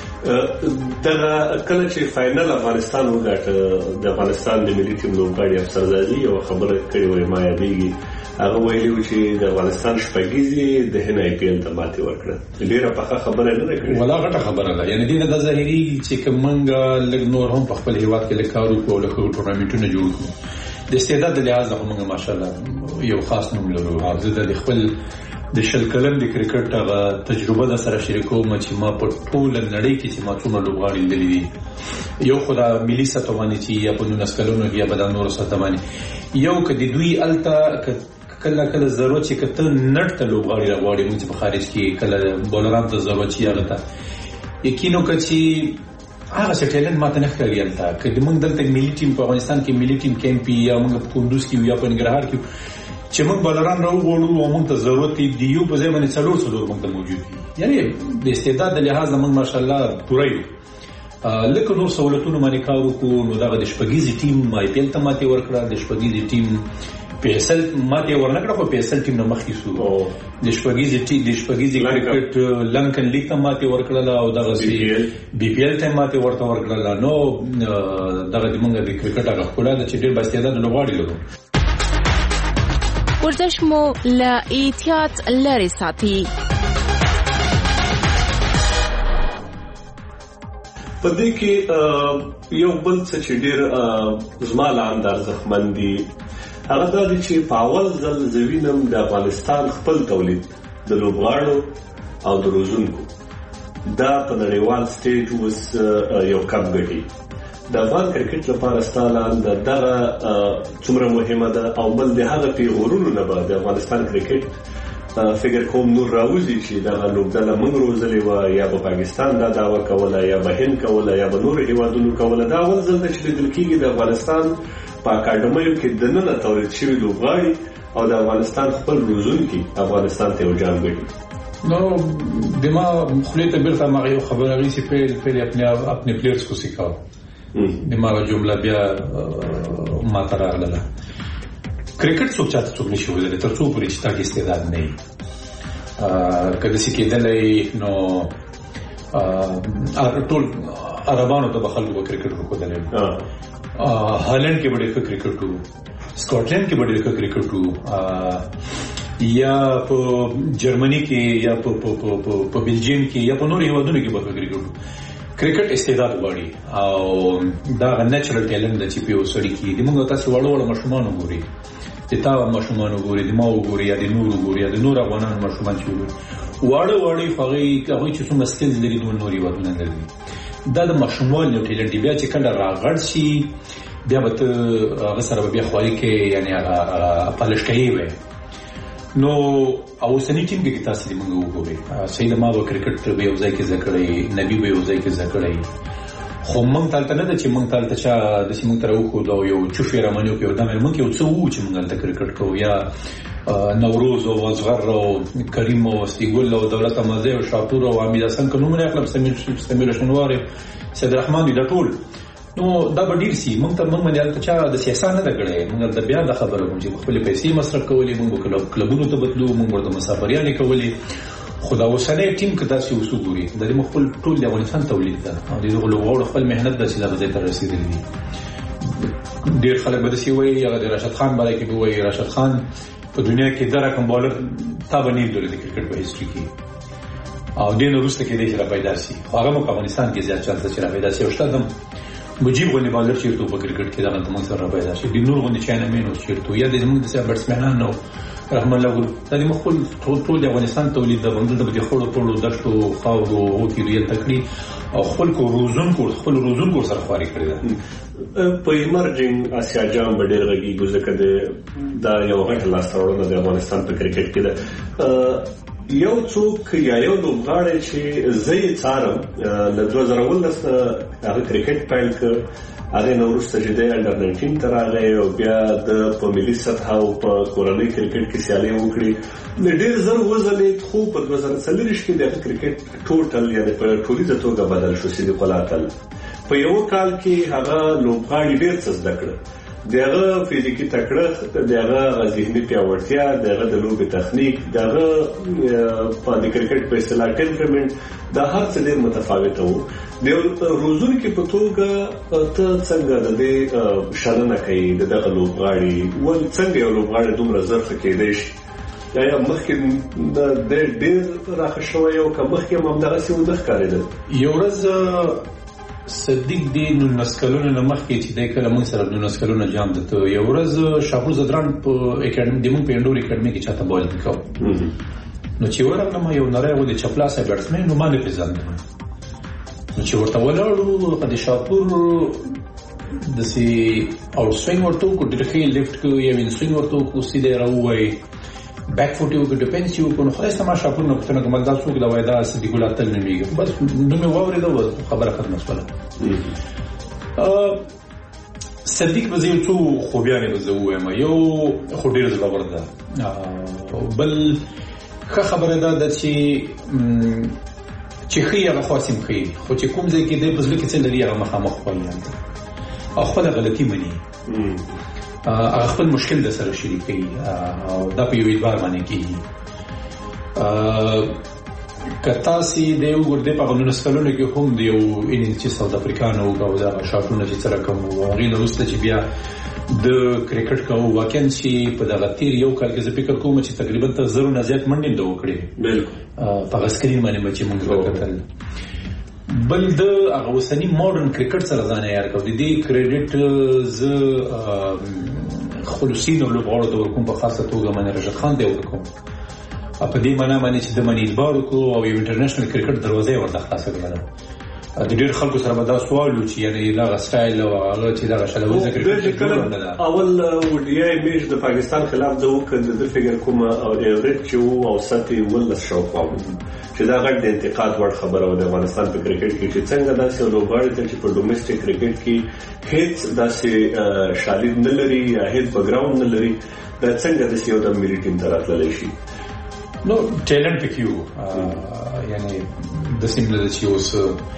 دا کله چې فائنل افغانستان وګټه د افغانستان د ملي ټیم لوبغاړي افسرزادي یو خبره کړې وای ما یادېږي هغه ویلي چې د افغانستان شپږیزي د هن آی پی ایل ته ماتې ورکړه ډیره پخه خبره نه کړې ولا غټه خبره ده یعنی دینه د ظاهري چې کومنګ لګ نور هم په خپل هیواد کې لکارو کو له ټورنمنټونو جوړ کړو د استعداد د لحاظ هم ماشاءالله یو خاص نوم لرو حافظ د خپل د شل کلم د کرکټ هغه تجربه د سره شریکوم چې ما په ټول نړۍ کې چې ما څومره لوبغاړي لیدلي یو خدای ملي سطح باندې چې یا په نونس کلونو کې یا په نور سطح باندې یو کدي دوی الته کله کله ضرورت چې کته نړ ته لوبغاړي راغواړي موږ په خارج کې کله بولران ته ضرورت یې هغه ته یقینو کچي هغه سټیلن ماته نه ښکاري الته کله موږ دلته ملي ټیم په افغانستان کې ملي ټیم کیمپي یا موږ په کندوز کې یا په ننګرهار کې چې موږ بلران راوغوړو او موږ ته ضرورت دی یو په ځای باندې څلور څلور موږ ته موجود دي یعنی د استعداد د لحاظ موږ ماشاءالله پوره یو لکه نور سہولتونو باندې کار وکړو نو دا د شپږیزي ټیم آی پی ایل ته ماتې ورکړه د شپږیزي ټیم پی ایس ایل ماتې ورنکړه خو پی ایس ایل ټیم نه مخکې شو د شپږیزي ټیم د شپږیزي کرکټ لنکن لیګ ته ماتې ورکړه او دغه بی پی ایل ته ماتې ورته ورکړه نو دغه د موږ د کرکټ هغه خپله د چې ډېر با استعداد لوبغاړي لرو ورزش مو له احتیاط لري ساتي په دې کې یو بل څه چې ډېر زما له انداز ځخمندي هغه دا چې په اول ځل زوینم د افغانستان خپل تولید د لوبغاړو او د روزونکو دا په نړیوال سټیج اوس یو کپ ګټي د افغان کرکټ لپاره ستاله دغه څومره مهمه ده او بل د هغه پیغورونو نه بعد د افغانستان کرکټ فکر کوم نور راوځي چې دغه لوبډله موږ روزلې و یا په پاکستان دا داوا کوله یا به هند کوله یا به نور هیوادونو کوله دا اول ځل چې د دلکېږي د افغانستان په اکاډمیو کې دننه تولید شوی لوبغاړي او د افغانستان خپل روزونکي افغانستان ته وجام ګټي نو دما خلیته بیرته ما یو خبره غي سي پیل پیل خپل خپل پلیئرز کو سکھاو دماغه جمله بیا ما ته راغله. کرکټ څوک چاته څوک نشي ویلی تر څو پورې چې تا کې استعداد نه وي. که داسې کېدلی نو ټول عربانو ته به خلکو به کرکټ وښودلی وي. هالند کې به ډېر ښه کرکټ و، سکاټلند کې به ډېر ښه کرکټ و، یا په جرمني کې یا په بلجیم کې یا په نورو هېوادونو کې به ښه کرکټ و. کرکټ استعداد غواړي او دا هغه نیچرل ټیلنټ دی چې په یو سړي کې د موږ تاسې واړه واړه ماشومان وګورئ، د تا ماشومان وګورئ، د ما وګورئ، یا د نور وګورئ، یا د نور افغانانو ماشومان چې وګورئ، واړه واړه هغوی هغوی چې څومره سکلز لري دومره نور هېوادونه لري. دا د ماشومان یو ټیلنټ دی. بیا چې کله راغړ شي بیا به ته هغه سره به بیا خواري کې یعنې هغه پالش کوي وی. نو اوسنی ټیم کې تاسو دې موږ وګورئ، سید ما به کرکټ به یو ځای کې زده کړی، نبي به یو ځای کې زده کړی، خو موږ تالته نه ده چې موږ تالته چا داسې موږ ته راوښود او یو چوف یې رامنیو په یو دم موږ یو څه وو چې موږ هلته کرکټ کوو، یا نوروز او اصغر او کریم او استیګل او دولت امازی او شاپور او حمید حسن که نومونه اخلم، سمیل شنوار، سید رحمان دا ټول. نو دا به ډېر سي. موږ ته موږ باندې هلته چا د سیاست نه ده کړی. موږ هلته بیا دا خبره کوم چې خپلې پیسې مصرف کولې، موږ به کلبونو ته بتلو، موږ ورته مسافریانې کولې. خو دا اوسنی ټیم که داسې اوس وګوري د دې خپل ټول د افغانستان تولید ده او د دغو لوبغاړو خپل محنت ده چې دغه ځای ته رسېدلي دي. ډېر خلک به داسې وایي، هغه د راشد خان باره کې به وایي راشد خان په دنیا کې دا رقم بالر تا به نه لیدلی د کرکټ په هسټري کې، او دې نه وروسته کېدی چې را پیدا شي. خو هغه مو په افغانستان کې زیات چانس ده چې را پیدا شي. او شته هم مجیب غوندې بالر چېرته په کرکټ کې دغلته موږ سره را پیدا شي. د نور غوندې چاینامین اوس چېرته، یا د زموږ داسې بیټسمینان او رحمان الله ګل، دا د خپل ټول د افغانستان تولید ده. بندل د خړو ټولو دښتو خاورو هوکې ریل تکړي او خپلکو روزونکو خپل روزونکو سره خواري کړې ده. په ایمرجنګ اسیا جام به ډېر غږیږو ځکه دا یو غټه لاسته راوړنه د افغانستان په کرکټ کې ده. یو څوک یا یو لوبغاړی چې زه یې څارم له دوه زره اوولس نه هغه کرکټ پیل کړ، هغې نه وروسته چې دی انډر ناینټین ته راغی او بیا د په ملي سطحه او په کورنۍ کرکټ کې سیالۍ وکړي. ډېر زر وځلېد، خو په دوه زره څلېرویشت کې د هغه کرکټ ټوټل یعنې په ټولیزه توګه بدل شو. صدیق الله اتل په یو کال کې هغه لوبغاړي ډېر څه زده کړه، د هغه فزیکي تکړښت، د هغه ذهني پیاوړتیا، د هغه د لوبې تخنیک، د هغه د کرکټ په اصطلاح ټمپرمنټ، دا هر څه ډېر متفاوته وو. د روزونکي په توګه ته څنګه د دې شننه کوي د دغه لوبغاړي، ولې څنګه یو لوبغاړی دومره زر ښه کېدی شي؟ یا مخکې ډېر راښه شوی او که مخکې هم همدغسې ونه ښکارېدل؟ یو ورځ صدیق دی نولس کلونو نه مخکې چې دی کله موږ سره نولس کلونه جام ده، یو ورځ شاپور زدران په اکاډمي د موږ په انډور اکاډمي کې چاته بالینګ کوو. نو چې ورغلم یو نری غوندې چپلاسه بیټسمین نو ما نه پېژانده. نو چې ورته ولاړو د شاپور داسې آوټ سوینګ ورته وکړو، ډېر ښه لیفټ کړو، یا وین سوینګ ورته وکړو، سیده یې راووایي، بیک فوټ یې وکړو، ډیفینس یې وکړو. نو خدای سته ما شاپور نه پوښتنه کوم دا څوک ده؟ وایي دا صدیق الله اتل نومېږي. بس نوم یې واورېده، خبره ختمه شوله. صدیق به زه یو څو خوبیانې به زه ووایم. یو خو ډېر زړور ده، بل ښه خبره دا ده چې چې ښه هغه خاص هم ښه، خو چې کوم ځای کې دی په زړه کې څه لري هغه مخامخ وایي او خپله غلطي مني، هغه خپل مشکل د سره شریکوي او دا په یو اعتبار باندې کېږي. که تاسې د یو ګردې په هغه نولس کلونو کې هم د یو انینګ چې ساوت افریکانو او دغه شاټونه چې څه رقم وو، هغې نه وروسته چې بیا د کرکټ کوو، واقعا چې په دغه تېر یو کال کې زه فکر کوم چې تقریبا تر زرو نه زیات منډې ده وکړې په هغه سکرین باندې به چې موږ وکتل. بل د هغه اوسني ماډرن کرکټ سره ځان عیار کړو. د دې کریډټ زه خلوصینو لوبغاړو ته ورکوم، په خاصه توګه منیر راشد خان ته ورکوم، په دې معنا باندې چې د منی اعتبار وکړو او یو انټرنیشنل کرکټ دروازه یې ورته خلاصه کړله. د ډېر خلکو سره به دا سوال و چې یعنې دغه سټایل او هغه چې دغه شلویزه کرکټ اول وډیای میچ د پاکستان خلاف د وکړ د فکر کومه او ایوریج چې وو او ساتي ولس شاوخوا چې دا غټ د انتقاد وړ خبره و د افغانستان په کرکټ کې چې څنګه داسې لوبغاړي ته چې په ډومېسټک کرکټ کې هیڅ داسې شالید نه لري یا هیڅ بیکګراوند نه لري، دا څنګه داسې یو د ملي ټیم ته راتللی شي؟ نو ټیلنټ پکې و، یعنې داسې نه ده چې اوس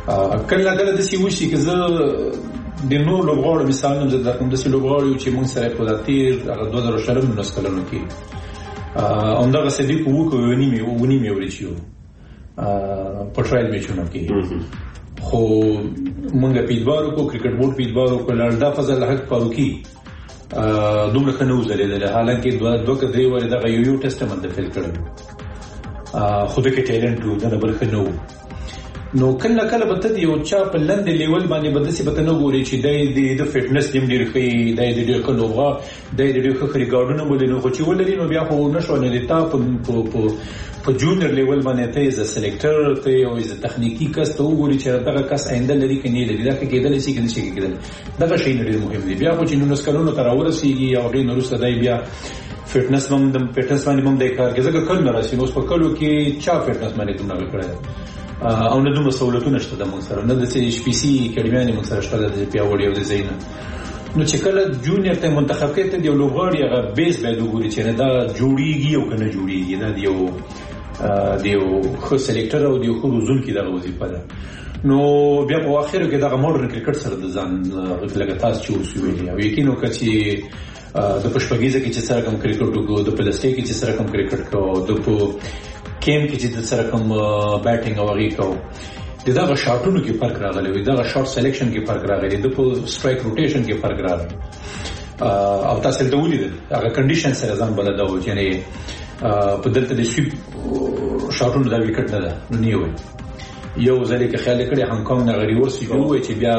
کله کله د سی وشي چې زه د نور لوبغاړو مثال نوم زه درکوم د سی لوبغاړو چې موږ سره په داتیر هغه دوه زره شلم نو سکلنو کې اوندا صدیق وو کو ونی می ونی می ورچیو په ټرایل میچونو کې خو موږ پیډبارو کو کرکټ بورډ پیډبارو کو لړدا فضل حق فاروقي دومره کنه وزلیدل حالانکه دوه دوه کډې ور دغه یو یو ټیسټمنټ فیل کړو خو د کې ټیلنټ وو د بل خنو نو کله کله به ته یو چا په لند لیول باندې بدسي به نه ګوري چې د د فټنس دیم ډیر ښه دی د ډیر کلوغه د ډیر ښه ریکارډونه ولینو خو چې ولري نو بیا خو نشو نه لیتا په په په جونیور لیول باندې ته از سلیکټر ته او از تخنیکی کس ته وګوري چې دغه کس آینده لري کني لري دا کېدل شي کني شي کېدل دغه شی ډیر مهم دی بیا خو چې نو سکلونو تر ورسیږي او غیر نورسته دی بیا فټنس هم د فټنس باندې هم د کار کې ځکه کله راشي نو په کلو کې چا فټنس باندې کوم نه کړی او نه دومره سہولتونه شته د موږ سره نه د سي پی سي اکیډمي موږ سره شته د پیاوړي او د زینه نو چې کله جونیور ته منتخب کې ته دی لوبغاړي هغه بیس به وګوري چې نه دا جوړیږي او کنه جوړیږي دا دیو دیو خو سلیکټر او دیو خو روزون کې دا وظیفه ده نو بیا په اخر کې دا ماډرن کرکټ سره د ځان غلګه تاسو چې وسوي او یقینو کچې د پښپګیزه کې چې سره کوم کرکټ وګو د پلاستیک کې چې سره کوم کرکټ کو د په کیم کې چې د سره کوم بیټینګ او هغه کو د دا شاټونو کې فرق راغلی وي دا شاټ سلیکشن کې فرق راغلی د په سټرایک روټیشن کې فرق راغلی او تاسو ته ولیدل هغه کنډیشن سره ځان بلد او یعنی په دلته د سویپ شاټونو دا وکټ نه ده نو نیو یو ځلې کې خیال کړی هانګ کانګ نه غریور سی جوړ چې بیا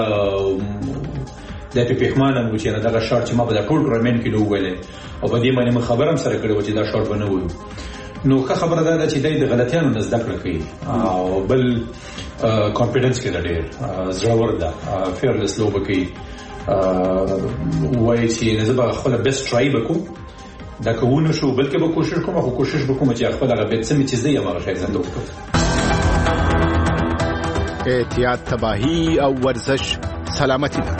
د پیښمانه مو چې دا شاټ چې ما په ټول ټورنمنت کې نو ویلې او په دې باندې خبرم سره کړو چې دا شاټ بنو وي نو که خبره ده چې د غلطیانو نه زده کړه کوي او بل کانفیډنس کې ډېر زړور ده فیرلس لوب کوي وایي چې نه زه خپل بیسټ ټرای وکم دا کوونه شو بلکې به کوشش کوم خو کوشش وکم چې خپل هغه بیت سم چې زه یې هغه شای زنده وکړم احتیاط تباہی او ورزش سلامتی ده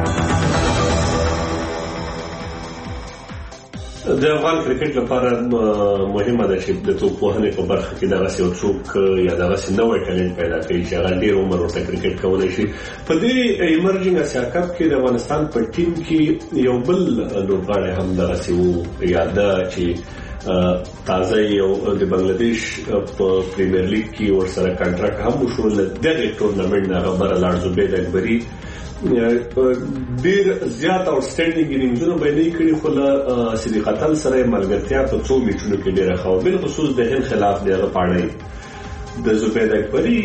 د افغان کرکټ لپاره مهمه ده چې د توپوهنې په برخه کې دغه یو څوک یا دغه نوې ټالنت پیدا کړي چې هغه ډېر عمر ورته کرکټ کولای شي په دې ایمرجنګ اسیا کپ کې د افغانستان په ټیم کې یو بل لوبغاړی هم دغه سیو یاده چې تازه یو د بنگلاديش په پریمیر لیګ کې ورسره کانټراکټ هم وشو دغه ټورنمنت نه خبره لاړ زبید اکبري ډیر زیات او سټینډینګ انینګزونه به نه کړی خو له صدیق قتل سره ملګرتیا په څو میچونو کې ډیره خو بل خصوص د هند خلاف دغه پاړی د زبید اکبري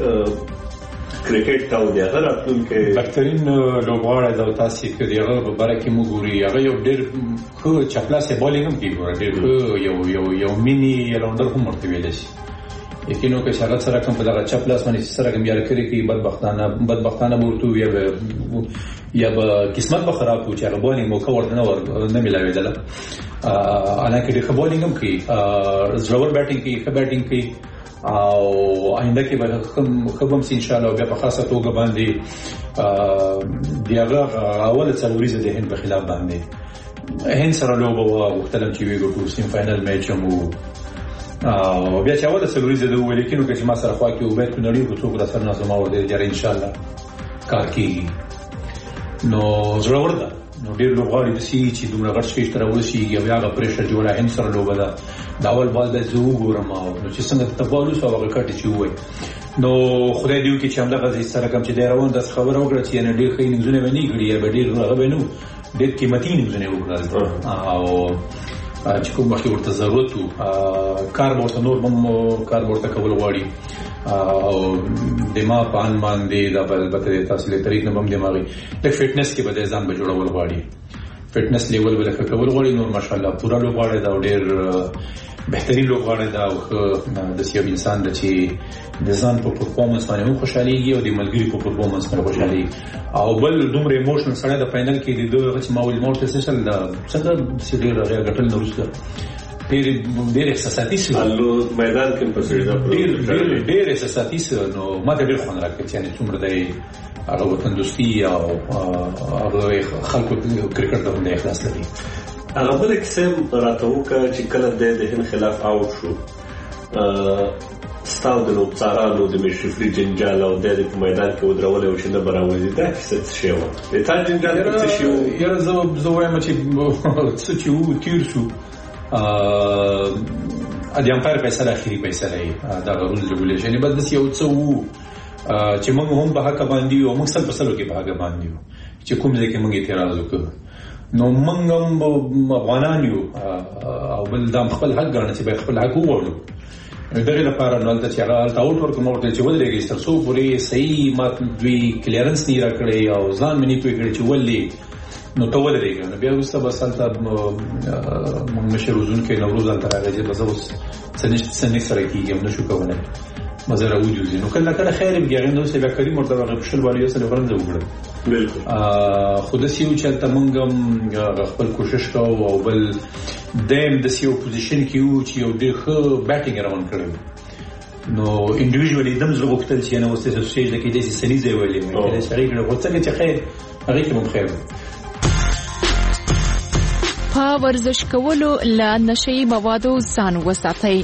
کرکټ ته د هغه راتلونکي بهترین لوبغاړی د تاسو کې دغه په باره کې موږ ګوري هغه یو ډیر خو چپلاسه بالینګ هم کوي ډیر یو یو یو مینی راوندر هم ورته ویل شي یقینو کې شغل سره کوم په دغه چپلاس باندې سره کوم یار کړی کې بدبختانه بدبختانه ورته وي یا به قسمت به خراب و چې هغه بالینګ مو کور نه ور نه ملاویدله الانکه د خبالینګ هم کې زړور بیټینګ کې ښه بیټینګ کې او آینده کې به خبم سي ان شاء الله بیا په خاصه توګه باندې بیاغه اول څلوريزه د هند په خلاف باندې هند سره لوبه وختلم چې ویګو په سیم فائنل میچ مو او بیا چې اوله څلوريزه د ولیکینو کې چې ما سره خوا کې وبېت په نړۍ په څوک د سر نظم اور دی جره ان شاء الله کار کوي نو زړور ده نو ډېر لوبغاړي د سی چې دومره غټ شي تر ورسي یا بیا غ پرېشر جوړه هند سره لوبه ده دا اول بال د زو ګورم او چې څنګه تبالو سو هغه کټ چې وای نو خدای دې وکړي چې هم دغه سره کوم چې د روان د خبر اوګړه چې نه ډېر خې نږدې ونی کړی یا ډېر هغه بنو ډېر قیمتي نږدې وکړل او چې کوم وخت ورته ضرورت وو کار ورته نور هم کار ورته کول غواړي او دماغ پان باندې دا البته تاسو له طریق نه هم دماغي د فټنس کې به ځان به جوړول غواړي فټنس لیول بل ښه کول غواړي نور ماشاءالله پورا لوبغاړي دا ډېر بهترین لوبغاړي دا د سیو انسان د چې د ځان په پرفورمنس باندې خوشاليږي او د ملګری په پرفورمنس باندې خوشالي او بل دومره ایموشنل سره د فائنل کې د دوه چې ماول مورته سشل دا څنګه سړي راغی غټل نورسته ډېر ډېر احساساتي سره الو میدان کې پسې دا ډېر ډېر ډېر احساساتي سره نو ما ډېر خوند راکړ چې نه څومره دی هغه وطن دوستي او هغه خلکو کرکټ ته د اخلاص لري هغه بل قسم راته وکړه چې کله د هند خلاف اوټ شو ستاو د لوبڅارانو د مشرفري جنجال او د په میدان کې ودرول او چې نه براوځي دا څه شی و دا جنجال څه شی و یاره زه زه وایم چې څه چې و تیر شو ا د امپایر فیصله اخیری فیصله دا رول ریګولیشن یې بس یو څه و چې موږ هم په حق باندې او موږ سل په سلو کې په حق باندې چې کوم ځای کې موږ اعتراض وکړو نو موږ هم افغانان یو او بل د خپل حق ګڼل چې به خپل حق ووړو دغه لپاره نو د چې هغه تاوټ ورکو ورته چې ولري تر څو پورې صحیح مات دوی کلیرنس نه راکړي او ځان منی کوي چې ولې نو ته ولري نو بیا وسته بس تل موږ مشروزون کې نوروز تر هغه چې بس اوس څنګه څنګه سره کیږي نو شو کوله مزه راوځي نو کله کله خیر بګیږي نو چې به کریم ورته غوښتل والی سره ورنځ وګړي بالکل خو د سیو چې تمنګم خپل کوشش کوو او بل دیم د سیو پوزیشن کې یو چې یو ډېر ښه بیټینګ روان کړی نو انډیویډوالي دم زه غوښتل چې نه وسته سټیج کې د سني ځای ویلې مې سړی کړه خو څنګه چې خیر هغه کې مم خیر په ورزش کولو لا نشي موادو ځان وساتئ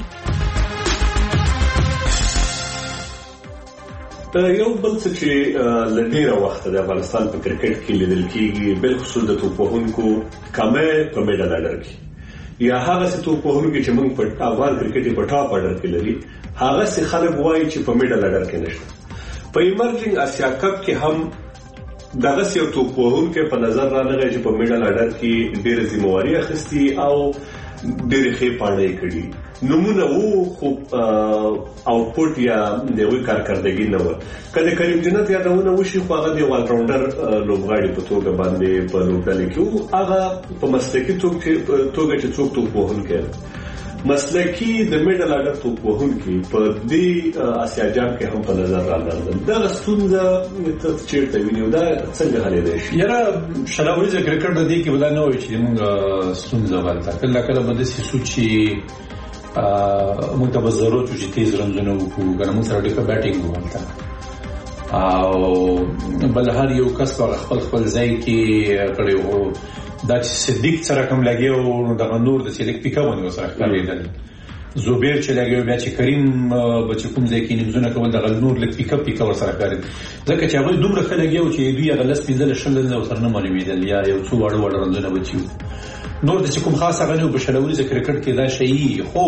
یو بل څه چې لډیره وخت د افغانستان په کرکټ کې لیدل کېږي بل خصوص د توپوهونکو کمه په میډل اډر کې یا هغه څه توپوهونکو چې موږ په افغان کرکټ په ټاپ اډر کې لري هغه څه خلک وایي چې په میډل اډر کې نشته په ایمرجنګ اسیا کپ کې هم دغه څه توپوهونکو په نظر راغلی چې په میډل اډر کې ډېر ذمہواری اخیستي او ډېر ښه پاڼې کړي نمونه وو خو اوټپوټ یا دغه کارکردګي نه و کله کریم جنت یادونه وشي خو هغه دی وال راونډر لوبغاړي په توګه باندې په لوبډلې کې هغه په مسلکي توګه چې څوک توپوهونکی مسلکي د میډل اډر توپوهونکی په دې اسیا جام کې هم په نظر راغله دا ستونزه چیرته ویني دا څنګه حل دی یاره شلاوري کرکټ د دې کې ولا نه وي چې موږ ستونزه ورته کله کله بده سې سوچي موږ ته به ضرورت چې تیز رنونه وکړو ګرم سره ډېر بیټینګ وکړو او بل هر یو کس په خپل خپل ځای کې کړي وو دا چې صدیق سره کوم لګیو نو د نور د سلیک پیکاونه سره کړیدل زوبیر چې لګیو بیا چې کریم بچ کوم ځای کې نیمزونه کول د غلنور لک پیک اپ پیکاور سره کړی ځکه چې هغه دومره خلګیو چې دوی غلس پینځل شل نه سره نه معلومیدل یا یو څو وړ وړ رنونه بچیو نور د کوم خاصه غنو بشلوري ذکر کرکټ کې دا شی خو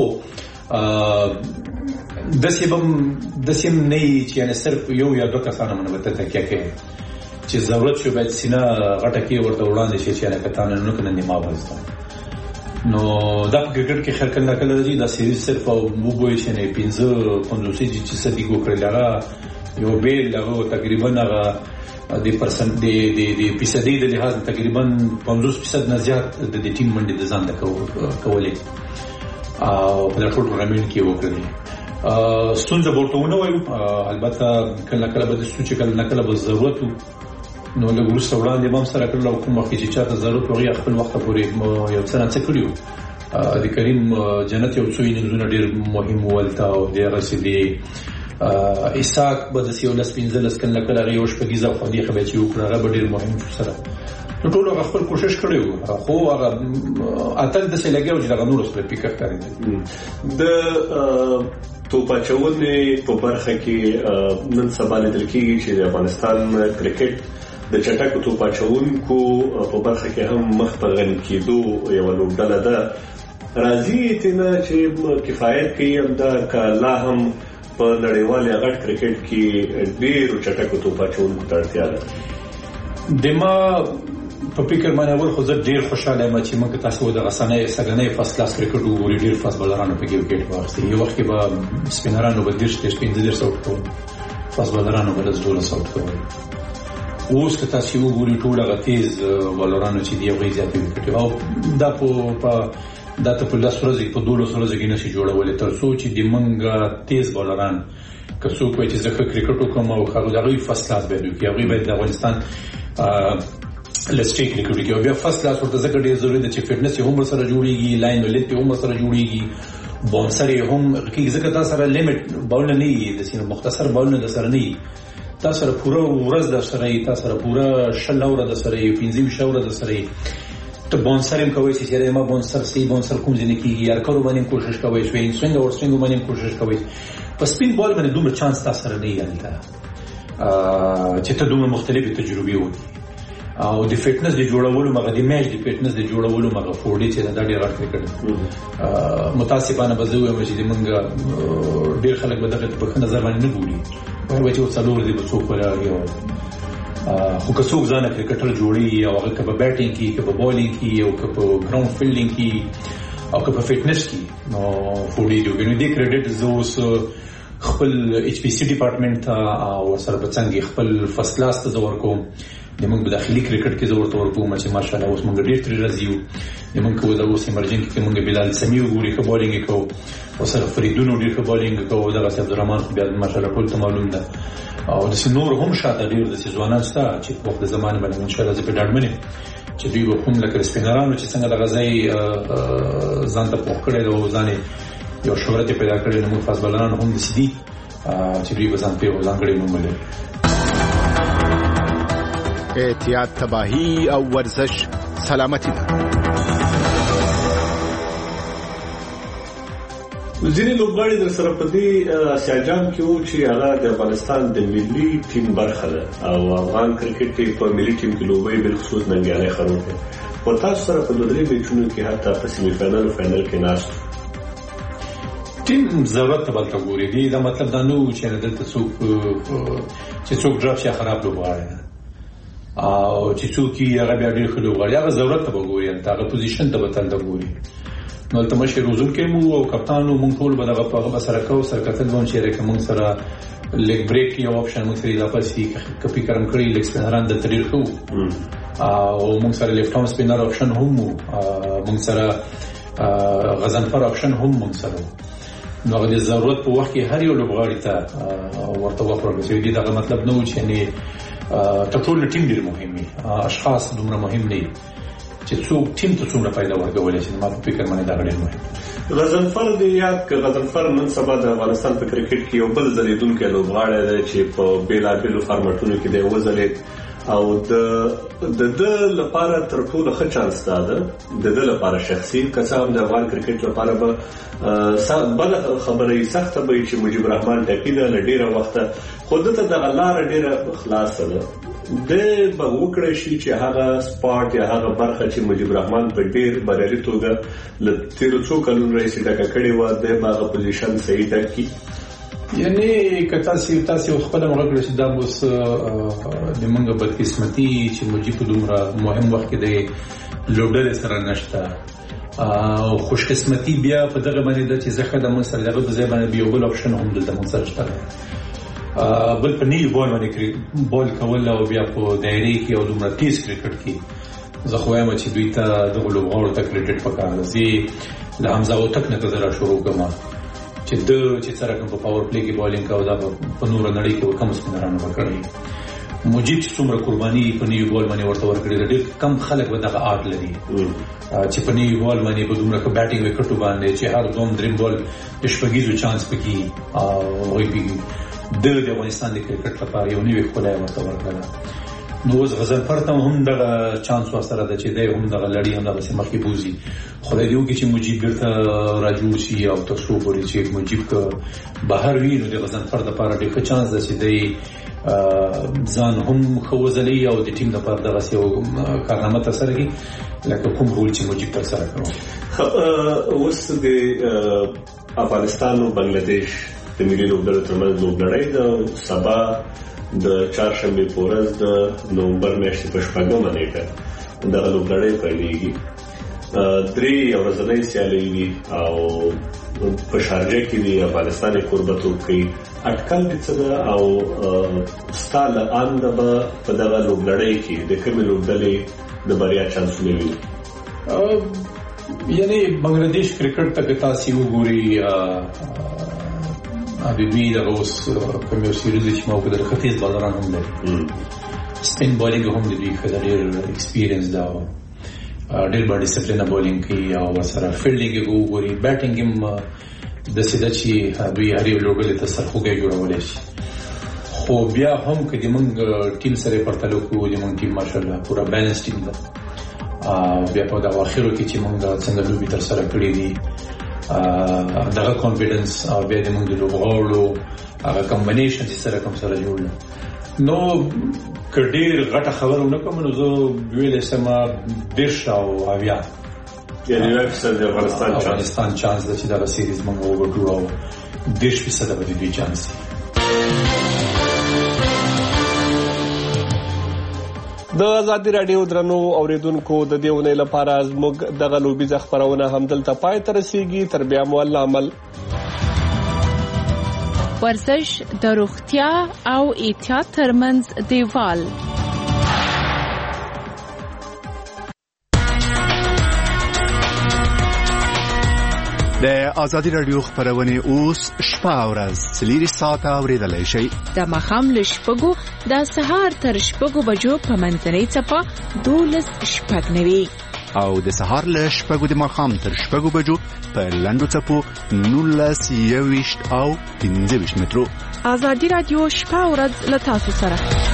د سیبم د سیم نه چې نه صرف یو یا دوه کسانو منبته تکیه کوي چې ضرورت شو باید سینا غټه کې ورته وړاندې شي چې نه کتان نه کنه نیمه وځي نو دا کرکټ کې خلک نه کله دي دا سیریز صرف او وګوي چې نه پنځه پنځوسي چې صدیق وکړل یو بیل له تقریبا هغه د پرسنټ د د د فیصدي د لحاظ تقریبا پنځوس فیصد نه زیات د ټیم منډي د ځان د کولې او په ټول ټورنمنت کې وکړل ستونزه ورته وایو البته کله کله به د سوچ کله نه کله به ضرورت نو له ورسره وړاندې هم سره کړل او کوم وخت چې چاته ضرورت وغي خپل وخت پورې یو څه نه څه کړیو د کریم جنت یو څو یې ډېر مهم ولته او د رسیدي ایساک به د سیولس پنځلس کله کله غيوش په گیزه خو دې خبرې چې وکړه هغه ډېر مهم سره نو ټول خپل کوشش کړو خو هغه اتل د سلګیو چې دغه نور سره پیک اپ کړی د توپاچونې په برخه کې نن سبا لیدل کېږي چې د افغانستان کرکټ د چټکو توپاچونکو په برخه کې هم مخ په غن کېدو یو لوبډله ده راځي تینا چې کفایت کوي هم دا کله هم په نړیوال غټ کرکټ کې ډېر چټکو توپاچونکو ته اړتیا ده دما په فکر باندې اول خو زه ډېر خوشاله یم چې موږ تاسو د غسنې سګنې فاست کلاس کرکټ وګورئ ډېر فاست بالرانو په کې وکټ واخلي یو وخت کې به سپینرانو به ډېر ستې سپین دې سره وکړو فاست بالرانو به زړه سره وکړو اوس که تاسو وګورئ ټول هغه تیز بالرانو چې دی غوړي زیاتې وکټ او دا په دا ته په لاس ورځې په دوه ورځې کې نشي جوړولې تر څو چې د منګه تیز بالران که څوک وایي چې زه کرکټ کوم او خو دا غوي فاست کلاس به دوی هغه به د افغانستان لسټیک لیکل کېږي بیا فاست کلاس ورته ځکه ډېر ضروري دی چې فټنس هم سره جوړیږي لاین ولټ هم سره جوړیږي بونسر هم کې ځکه تاسو سره لیمټ باول نه دی د سینه مختصر باول نه سره نه تاسو سره پوره ورځ د سره تاسو سره پوره شل اور د سره پنځه شاور د سره ته بونسر هم کوي چې ما بونسر سي بونسر کوم ځنه کېږي یار کارو باندې کوشش کوي سوینګ سوینګ اور سوینګ باندې کوشش کوي په سپین بال باندې دومره چانس تاسو سره نه یالي چې ته دومره مختلفې تجربې وکړي او د فټنس د جوړولو مغه د میچ د فټنس د جوړولو مغه فورډي چې دا ډېر غټ کرکټ متاسفانه به زه وایم چې موږ ډېر خلک به دغه په نظر باندې نه ګوري وایي چې څلور دی به څوک ولاړ یو خو که څوک ځان کرکټر جوړي او هغه کبه بیټینګ کی کبه بالینګ کی او کبه ګراوند فیلډینګ کی او کبه فټنس کی نو فورډي دی نو د کریډټ زوس خپل ایچ پی سی ډپارټمنټ او سره بچنګ خپل فرست کلاس ته زور کوم د موږ په داخلي کرکټ کې زور تور کوم چې ماشاءالله اوس موږ ډېر تر راځو د موږ کو دا اوس ایمرجنټ کې موږ بلال سمیع وګوري که بالینګ کو او سره فریدون ډېر ښه بالینګ کو دا غس عبدالرحمن خو بیا ماشاءالله ټول ته معلوم ده او د نور هم شاته ډېر د ځوانان ستا چې په وخت زمانه باندې ان شاء الله زه په ډاډ منم چې دوی به هم لکه سپینرانو چې څنګه د غزای ځان ته پوښ کړي او ځان یو شهرت پیدا کړي نو موږ فضلان هم نسدي چې دوی به ځان په ځانګړي نوم لري احتیاط تباہی او ورزش سلامتی ده. ځینې لوبغاړي در سره په دې اسیا جام کې وو چې هغه د افغانستان د ملي ټیم برخه ده او افغان کرکټ په ملي ټیم کې لوبي بل خصوص ننګیاله خروج ده او تاسو سره په دوه درې میچونو کې حتی په سیمه فائنل او فائنل کې ناست ټیم ضرورت ته بل ګوري دی دا مطلب دا نو چې دلته څوک چې څوک ډراپ شي خراب لوبغاړي او چې څوک یې هغه بیا ډېر ښه لوبغاړي هغه ضرورت ته وګوري هغه پوزیشن ته به تل وګوري نو تل مشه روزل کې مو او کپتان مو ټول به دغه په هغه سره کو سره کتل ون چې رقم سره لیګ بریک یو اپشن مو سره اضافه سي کپی کرم کړی لیګ سپینران د تدریل خو او مو سره لیفت هاند سپینر اپشن هم مو سره غزنفر اپشن هم مو سره نو د ضرورت په وخت کې هر یو لوبغاړي ته ورته وپرل چې دې دا مطلب نو چې نه ټول ټیم ډیر مهم دي اشخاص دومره مهم دي چې څوک ټیم ته څومره پیدا ورکولای شي ما په فکر باندې دا ډیر مهم غزنفر دی یاد ک غزنفر نن سبا د افغانستان په کرکټ کې یو بل ځلیدونکو لوبغاړی دی چې په بیلابیلو فارمټونو کې دی وځلید او د د د لپاره تر ټولو ښه چانس ده د د لپاره شخصي کسان د افغان کرکټ لپاره به بل خبرې سخته به چې مجيب الرحمن ټپیده لډیره وخت خود ته د غلار ډیره خلاص ده د به وکړی شي چې هغه سپاټ یا هغه برخه چې مجيب الرحمن په ډیر بریالي توګه لته څو کلونو رئیس ډکه کړي و د هغه پوزیشن صحیح ټاکي یعنی کتا سی تاسو خپل مغرب چې دا اوس د منګه بدقسمتي چې مجيب دومره مهم وخت کې دی لوډر سره نشته او خوشقسمتي بیا په دغه باندې د چې زخه د مصر دغه د ځای باندې یو بل اپشن هم دلته مصر شته بل په نیو بال باندې بال کول او بیا په دایره کې او دومره تیز کرکټ کې زه خو وایم چې دوی ته د لوبغاړو ته کریډټ پکار دی له حمزه او تک نه تر شروع کوم چې د چې سره کوم په پاور پلی کې بالینګ کاوه دا په نور نړۍ کې کم سپینرانو وکړي مجيب څومره قرباني په نیو بال باندې ورته ورکړي ډېر کم خلک به دغه آرټ لري چې په نیو بال باندې په دومره کې بیټینګ وکړو باندې چې هر دوم دریم بال شپږیزو چانس پکې او وایي د افغانستان د کرکټ لپاره یو نوې خلای ورته ورکړه نو غزنفر ته هم دغه چانس وسره ده چې دی هم دغه لړۍ هم دغه مخکې بوزي خدای دې وکړي چې مجيب بیرته راجوړ شي او تاسو وګورئ چې مجيب که بهر وي نو د غزنفر لپاره ډېر ښه چانس ده چې دی ځان هم خوځلې او د ټیم لپاره دغه یو کارنامه ترسره کړي لکه کوم رول چې مجيب ترسره کړو اوس د افغانستان او بنگلاديش د ملي لوبډلو ترمنځ لوبډلې د سبا د چهارشنبه په ورځ د نومبر میاشتې په شپږمه نیټه د لوبډلې پیلېږي درې ورځې سیالي وي او په شارجه کې دی افغانستان قربتوب کوي اټکل دي څه او ستاله اند په دغه لوبډلې کې د کوم لوبډلې د بریا چانس لري یعنی بنگلاديش کرکټ ته تاسو وګورئ ا د دوی د اوس کوم یو سیریز چې مو په دغه ختیځ بالران هم لري سپین بالینګ هم د دوی خدای ایکسپیرینس دا ډېر باندې ډیسپلین بالینګ کوي او سره فیلډینګ وګوري بیټینګ هم د سیده چې دوی هر یو لوبل ته سرخوږی جوړولای شي خو بیا هم کله موږ ټیم سره پرتلو کوو د موږ ټیم ماشاءالله پورا بیلانس ټیم ده بیا په دا اخرو کې چې موږ څنګه لوبي تر سره کړی دي دغه کانفیډنس او بیا د موږ د لوبغاړو هغه کمبینیشن چې سره کوم سره جوړ نو کډیر غټه خبره نه کوم نو زه ویل سم دیرش او اویا یعنی یو فیصد د افغانستان چانس افغانستان چانس د چې دا سیریز موږ وګورو دیرش فیصد به دې چانس د ازادي رادیو درنو اوریدونکو د دیونه لپاره زموږ دغه لوبي خبرونه هم دلته پای ته رسیدي تر بیا مو الله عمل ورزش د روغتیا او احتیاط ترمنځ دیوال د ازادي رادیو خبرونه اوس شپه او ورځ سلیری ساعت اوریدلای شي د مخام لشپګو د سهار تر شپګو بجو په منځنۍ چپه دولس شپږ نوي او د سهار لشپګو د مخام تر شپګو بجو په لندو چپو نولس یويشت او پنځه ویشت مترو ازادي رادیو شپه او ورځ له تاسو سره